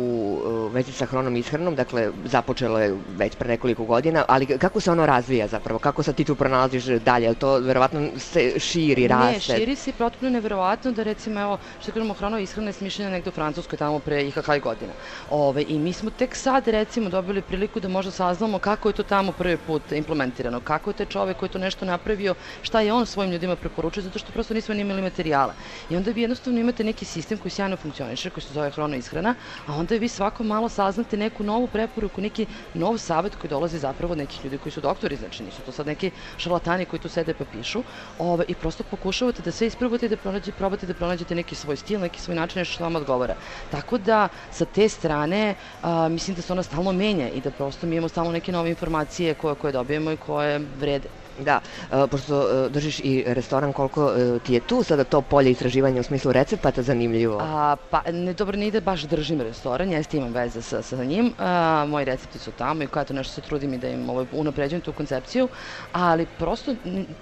u vezi sa Hronom ishranom, dakle, započelo je već pre nekoliko godina, ali kako se ono razvija zapravo? Kako sad ti tu pronalaziš dalje? Je to verovatno se širi, raste? Ne, širi se potpuno neverovatno da recimo, evo, što kažemo, Hrono ishrana je smišljena negde u Francuskoj tamo pre IHH godina. I mi smo tek sad, recimo, dobili priliku da možda saznamo kako je to tamo prvi put implementirano, kako je taj čovek koji je to nešto napravio, šta je on svojim ljudima preporučio, zato što prosto nismo imali materijala. I onda vi jednostavno imate neki sistem koji sjajno funkcioniše, koji se zove Hrono ishrana, a onda vi svako malo saznate neku novu preporuku, neki nov savet koji dolazi zapravo od nekih ljudi koji su doktori, znači nisu to sad neki šarlatani koji tu sede pa pišu, i prosto pokušavate da sve isprobate i da probate da pronađete neki svoj stil, neki svoj način, nešto što vam odgovara. Tako da sa te strane mislim da se ona stalno menja i da prosto mi imamo stalno neke nove informacije koje dobijemo i koje vrede. Da, pošto držiš i restoran, koliko ti je tu sada to polje istraživanja u smislu recepata zanimljivo? Pa, dobro, ne ide baš držim restoran, jeste imam veze sa njim, moji recepti su tamo i kada to nešto se trudim i da im unapređujem tu koncepciju, ali prosto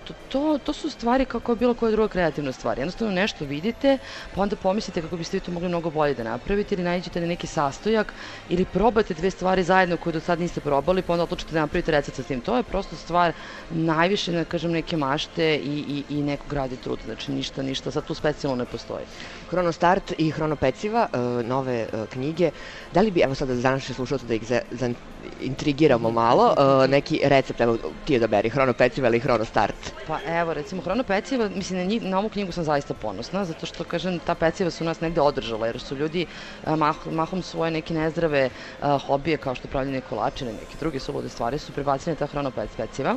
to su stvari kako bilo koja druga kreativna stvar. Jednostavno nešto vidite, pa onda pomislite kako biste vi to mogli mnogo bolje da napravite ili nađete na neki sastojak ili probate 2 stvari zajedno koje do sad niste probali, pa onda odlučite da napravite recept sa tim. To je prosto stvar najviše, da kažem, neke mašte i nekog radi truda, znači ništa sad tu specijalno ne postoji. Hrono start i Hrono peciva, nove knjige, da li bi, evo sada za naše slušalce da ih intrigiramo malo, neki recept, evo ti odaberi, Hrono peciva ili Hrono start? Pa evo, recimo Hrono peciva, mislim na ovu knjigu sam zaista ponosna, zato što, kažem, ta peciva su nas negde održala, jer su ljudi mahom svoje neke nezdrave hobije, kao što pravljanje kolača ili neke druge sulude stvari, su prebacili ta Hrono peciva.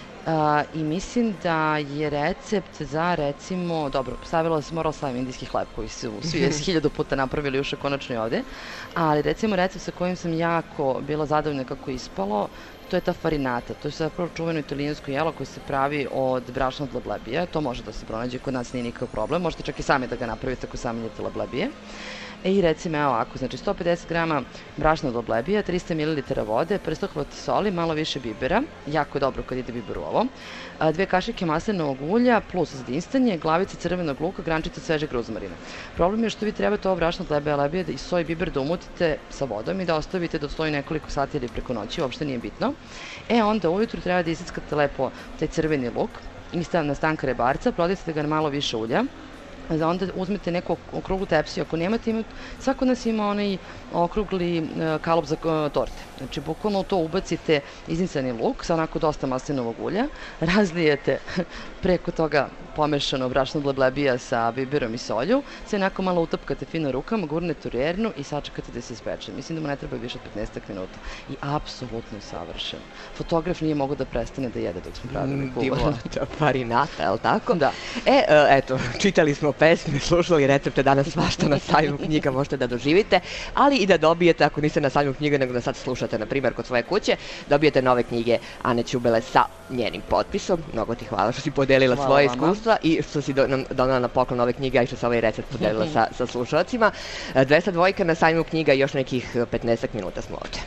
I mislim da je recept za, recimo, dobro, morala stavim indijski hleb koji su svi 1000 puta napravili, ušao konačno i ovde, ali recimo recept sa kojim sam jako bila zadovoljna kako je ispalo, to je ta farinata. To je zapravo čuveno italijansko jelo koje se pravi od brašna od leblebije. To može da se pronađe, kod nas nije nikakav problem. Možete čak i sami da ga napravite ako sami ljete leblebije. I recimo, evo ovako, znači 150 grama brašna od leblebija, 300 ml vode, prstohvat soli, malo više bibera, jako je dobro kad ide biber u ovo, 2 kašike maslinovog ulja plus zdinsanje, glavica crvenog luka, grančica svežeg ruzmarina. Problem je što vi trebate ovo brašno od leblebija i soj biber da umutite sa vodom i da ostavite da stoji nekoliko sati ili preko noći, uopšte nije bitno. Onda ujutru treba da isickate lepo taj crveni luk i na stanka rebarca, prodajte ga na malo više ulja. Onda uzmete neku okruglu tepsiju, ako nemate, svako nas ima onaj okrugli kalup za torte. Znači, bukvalno u to ubacite izincani luk sa onako dosta maslinovog ulja, razlijete preko toga pomešano brašno od leblebija sa biberom i solju, sve onako malo utapkate fino rukama, gurnete u rernu i sačekate da se ispeče. Mislim da mu ne treba više od 15 minuta. I apsolutno je savršen. Fotograf nije mogao da prestane da jede dok smo pravili kuvar. Farinata, je li tako? Da. Eto, čitali smo pesme, slušali recepte, danas svašta na sajmu knjiga možete da doživite, ali i da dobijete, ako niste na sajmu knjiga, nego da sad slušate, na primjer, kod svoje kuće, dobijete nove knjige Ane Ćubele sa njenim potpisom. Mnogo ti hvala što si podelila svoje iskustva i što si nam donala na poklon ove knjige, a i što se ovaj recept podelila sa slušalcima. 202 na sajmu knjiga i još nekih 15 minuta smo ovdje.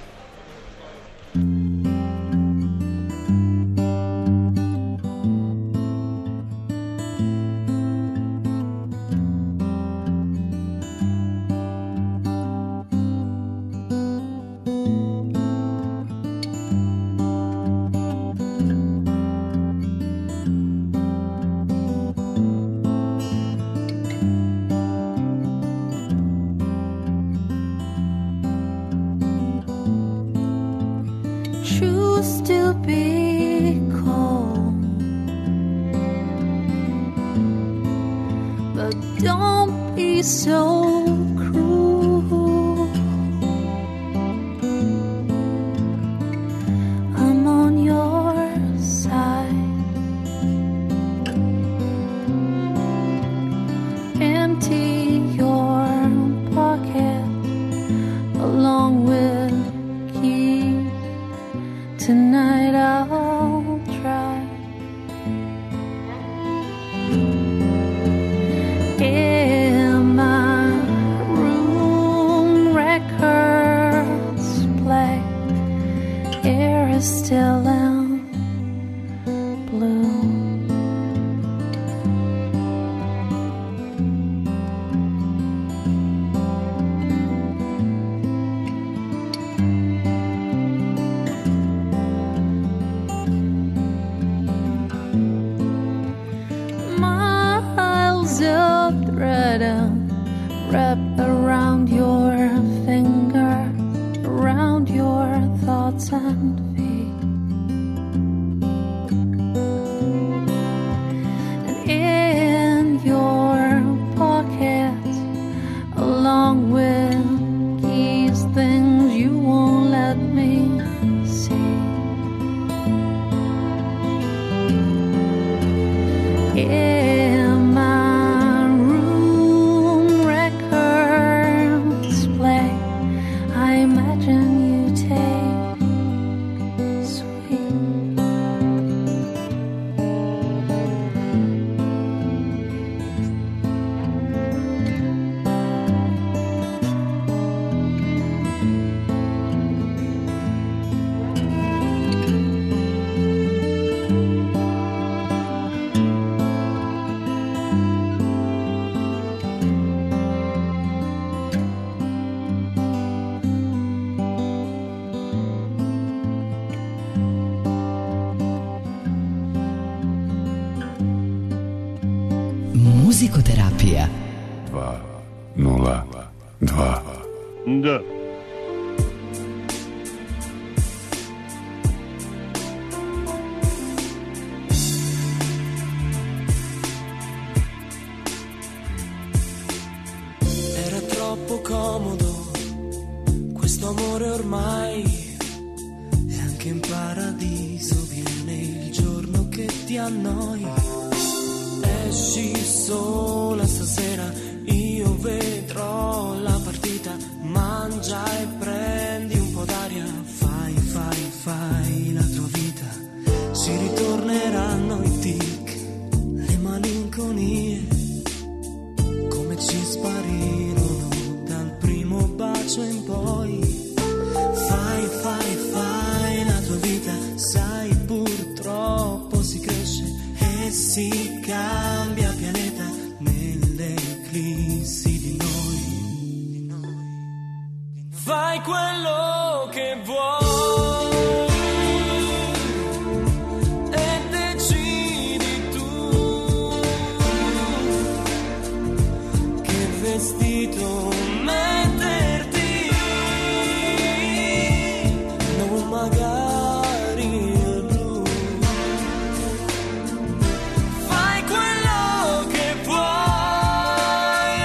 Muzikoterapija 202. Da. Era troppo comodo questo amore ormai, e anche in paradiso viene il giorno che ti annoi. Esci sola stasera, io vedrò la partita, mangia e prendi un po' d'aria, fai la ironie, come ci sparirono dal primo bacio in poi. Fai la tua vita, sai, purtroppo si cresce e si cambia pianeta nelle eclissi di noi. Fai quello che vuoi e decidi tu che vestito metterti. Magari il blu. Fai quello che vuoi,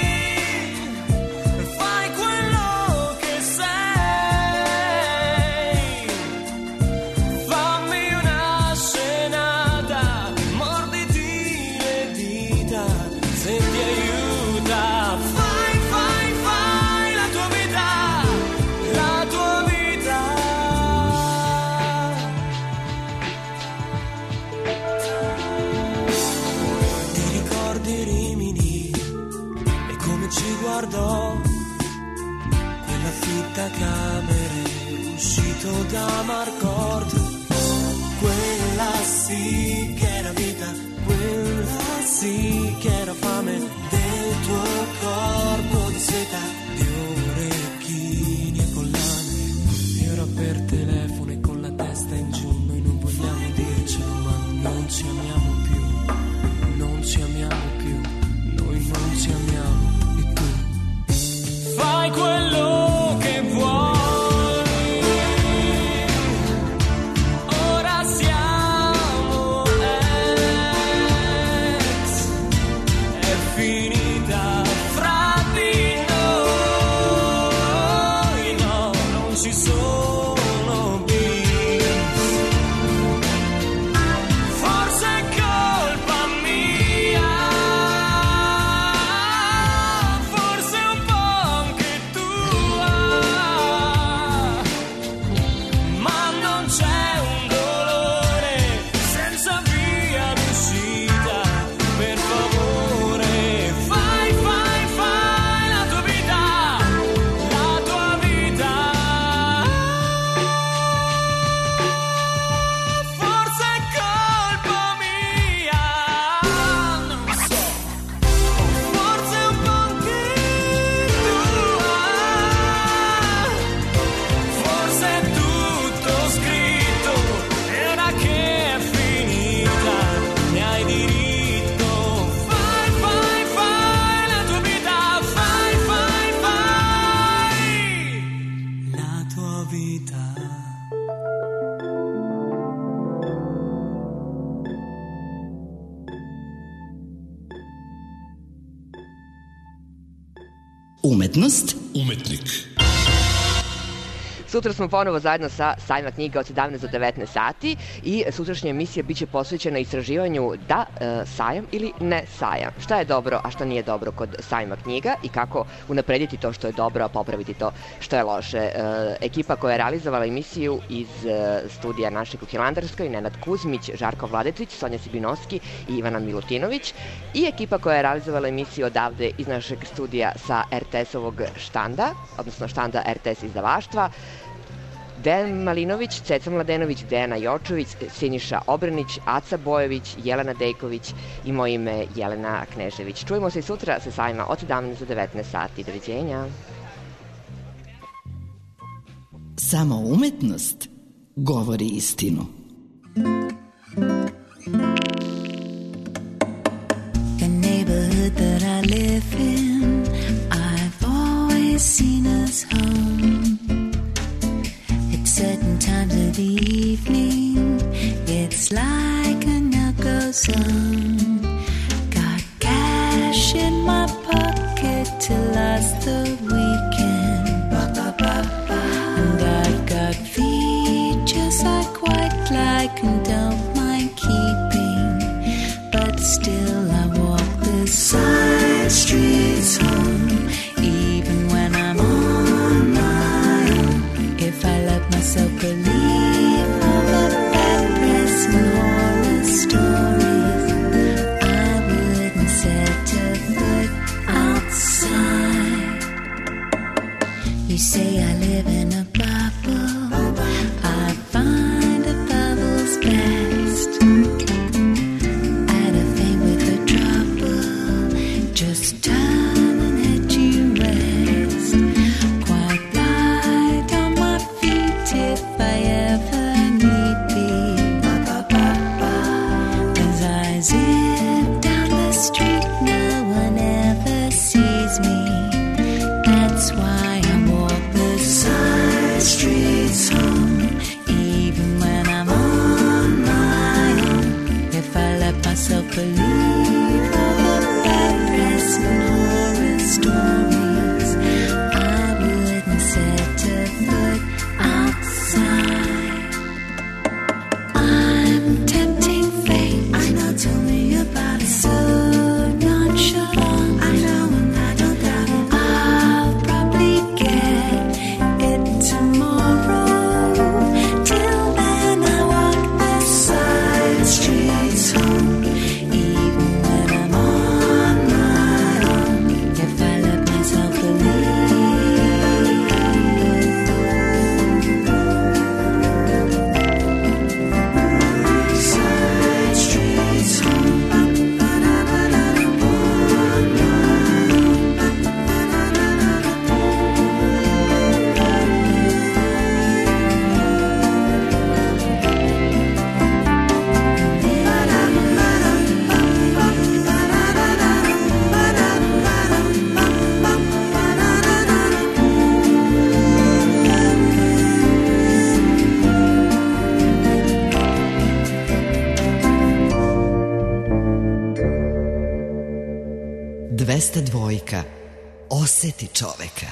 fai quello che sei. Fammi una scenata, morditi le dita se ti aiuta. Fai la tua vita, la tua vita. Ci guardò quell'affitta camere uscito da Marcord, quella sì che era vita, quella sì che era fame del tuo corpo di seta, di orecchini e collane. E ora per telefono e con la testa in giù noi non vogliamo dircelo, ma non ci amiamo più, non ci amiamo più, noi non ci amiamo. Fai quello che vuoi, ora siamo ex, è finita fra di noi, no, non ci sono beef, forse è colpa mia, forse un po' c'è un dolore senza via d'uscita, per favore fai la tua vita, la tua vita. Forse è colpa mia, non so, forse è un po' anche tua, forse è tutto scritto. E ora che è finita, ne hai diritto. Fai la tua vita, fai la tua vita. Umetnost, Umetnik. Sutra smo ponovo zajedno sa Sajma knjiga od 17 do 19 sati i sutrašnja emisija biće posvećena istraživanju da sajam ili ne sajam. Šta je dobro, a šta nije dobro kod Sajma knjiga i kako unaprediti to što je dobro, a popraviti to što je loše. Ekipa koja je realizovala emisiju iz studija našeg u Hilandarskoj, Nenad Kuzmić, Žarko Vladetrić, Sonja Sibinovski i Ivana Milutinović, i ekipa koja je realizovala emisiju odavde iz našeg studija sa RTS-ovog štanda, odnosno štanda RTS izdavaštva, Dejan Malinović, Ceca Mladenović, Dejana Jočović, Siniša Obranić, Aca Bojević, Jelena Dejković i moje ime Jelena Knežević. Čujemo se i sutra sa Sajma od 17 do 19 sati. Doviđenja. samo umetnost govori istinu. The neighborhood that I live in, I've always seen as home. At certain times of the evening, it's like a no-go zone. Got cash in my pocket to last the weekend. And I've got features I quite like and don't mind keeping, but still I walk the side streets home, even when I'm on my own. If I let myself believe all the bad press and horror stories, I would sit down the street, no one ever sees me. That's why I walk the side streets home, even when I'm on my own. If I let myself believe all the bad press and horror stories, I wouldn't set a foot outside. I'm tempting fate. I know, tell me about it. So nonchalant. I know and I don't doubt it. I'll probably get it tomorrow. Till then I walk the side streets home, even when I'm on my own. If I let myself side streets home. Dvesta dvojka. Oseti čoveka.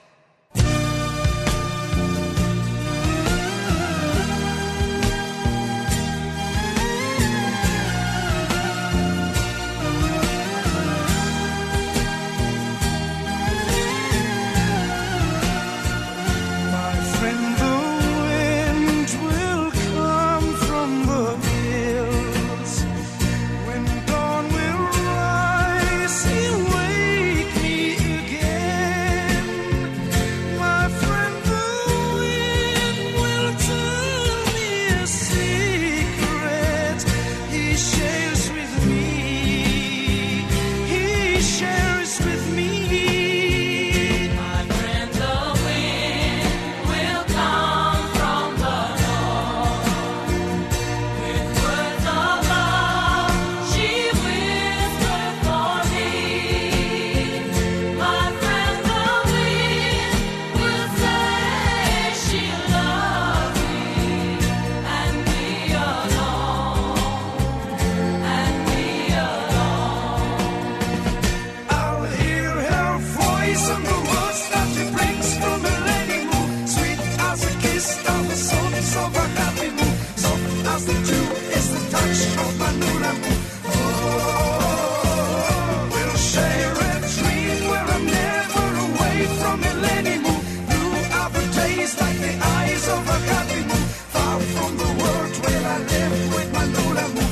My friend, the wind will come from the hills. When dawn will rise, he'll wake me again. My friend, the wind will tell me a secret. He shares with me. He shares with me. My friend, the wind will come from the north. With words of love, she whispered for me. My friend, the wind will say she loves me, and me alone, and me alone. I'll hear her voice and the words that she brings from a lady moon, sweet as a kiss of the songs of a happy moon, soft as the dew is the touch of my new moon. We'll share a dream where I'm never away from a lady moon. Blue are the days like the eyes of a happy moon, far from the world where I live with my new moon.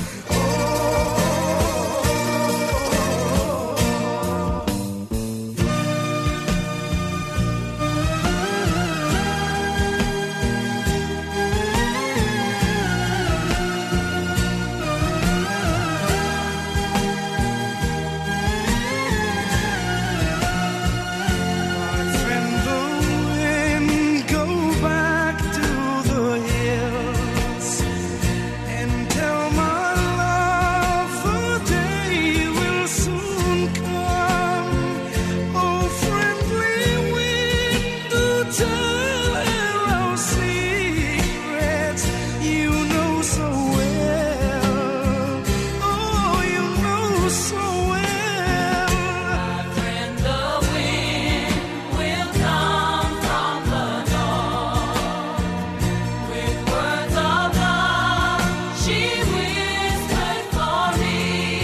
My friend, the wind, go back to the hills and tell my love the day will soon come. Oh, friendly wind, do tell her our secrets. You know so well. Oh, you know so well. My friend, the wind will come from the north. With words of love, she whispered for me.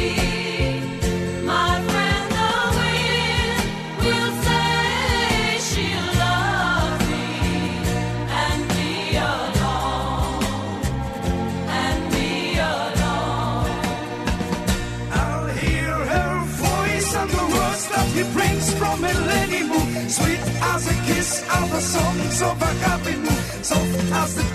My friend, the wind will say she loves me, and me alone, and me alone. I'll hear her voice and the words that he brings from a lady moon, sweet as a kiss of the songs of a happy moon, soft as the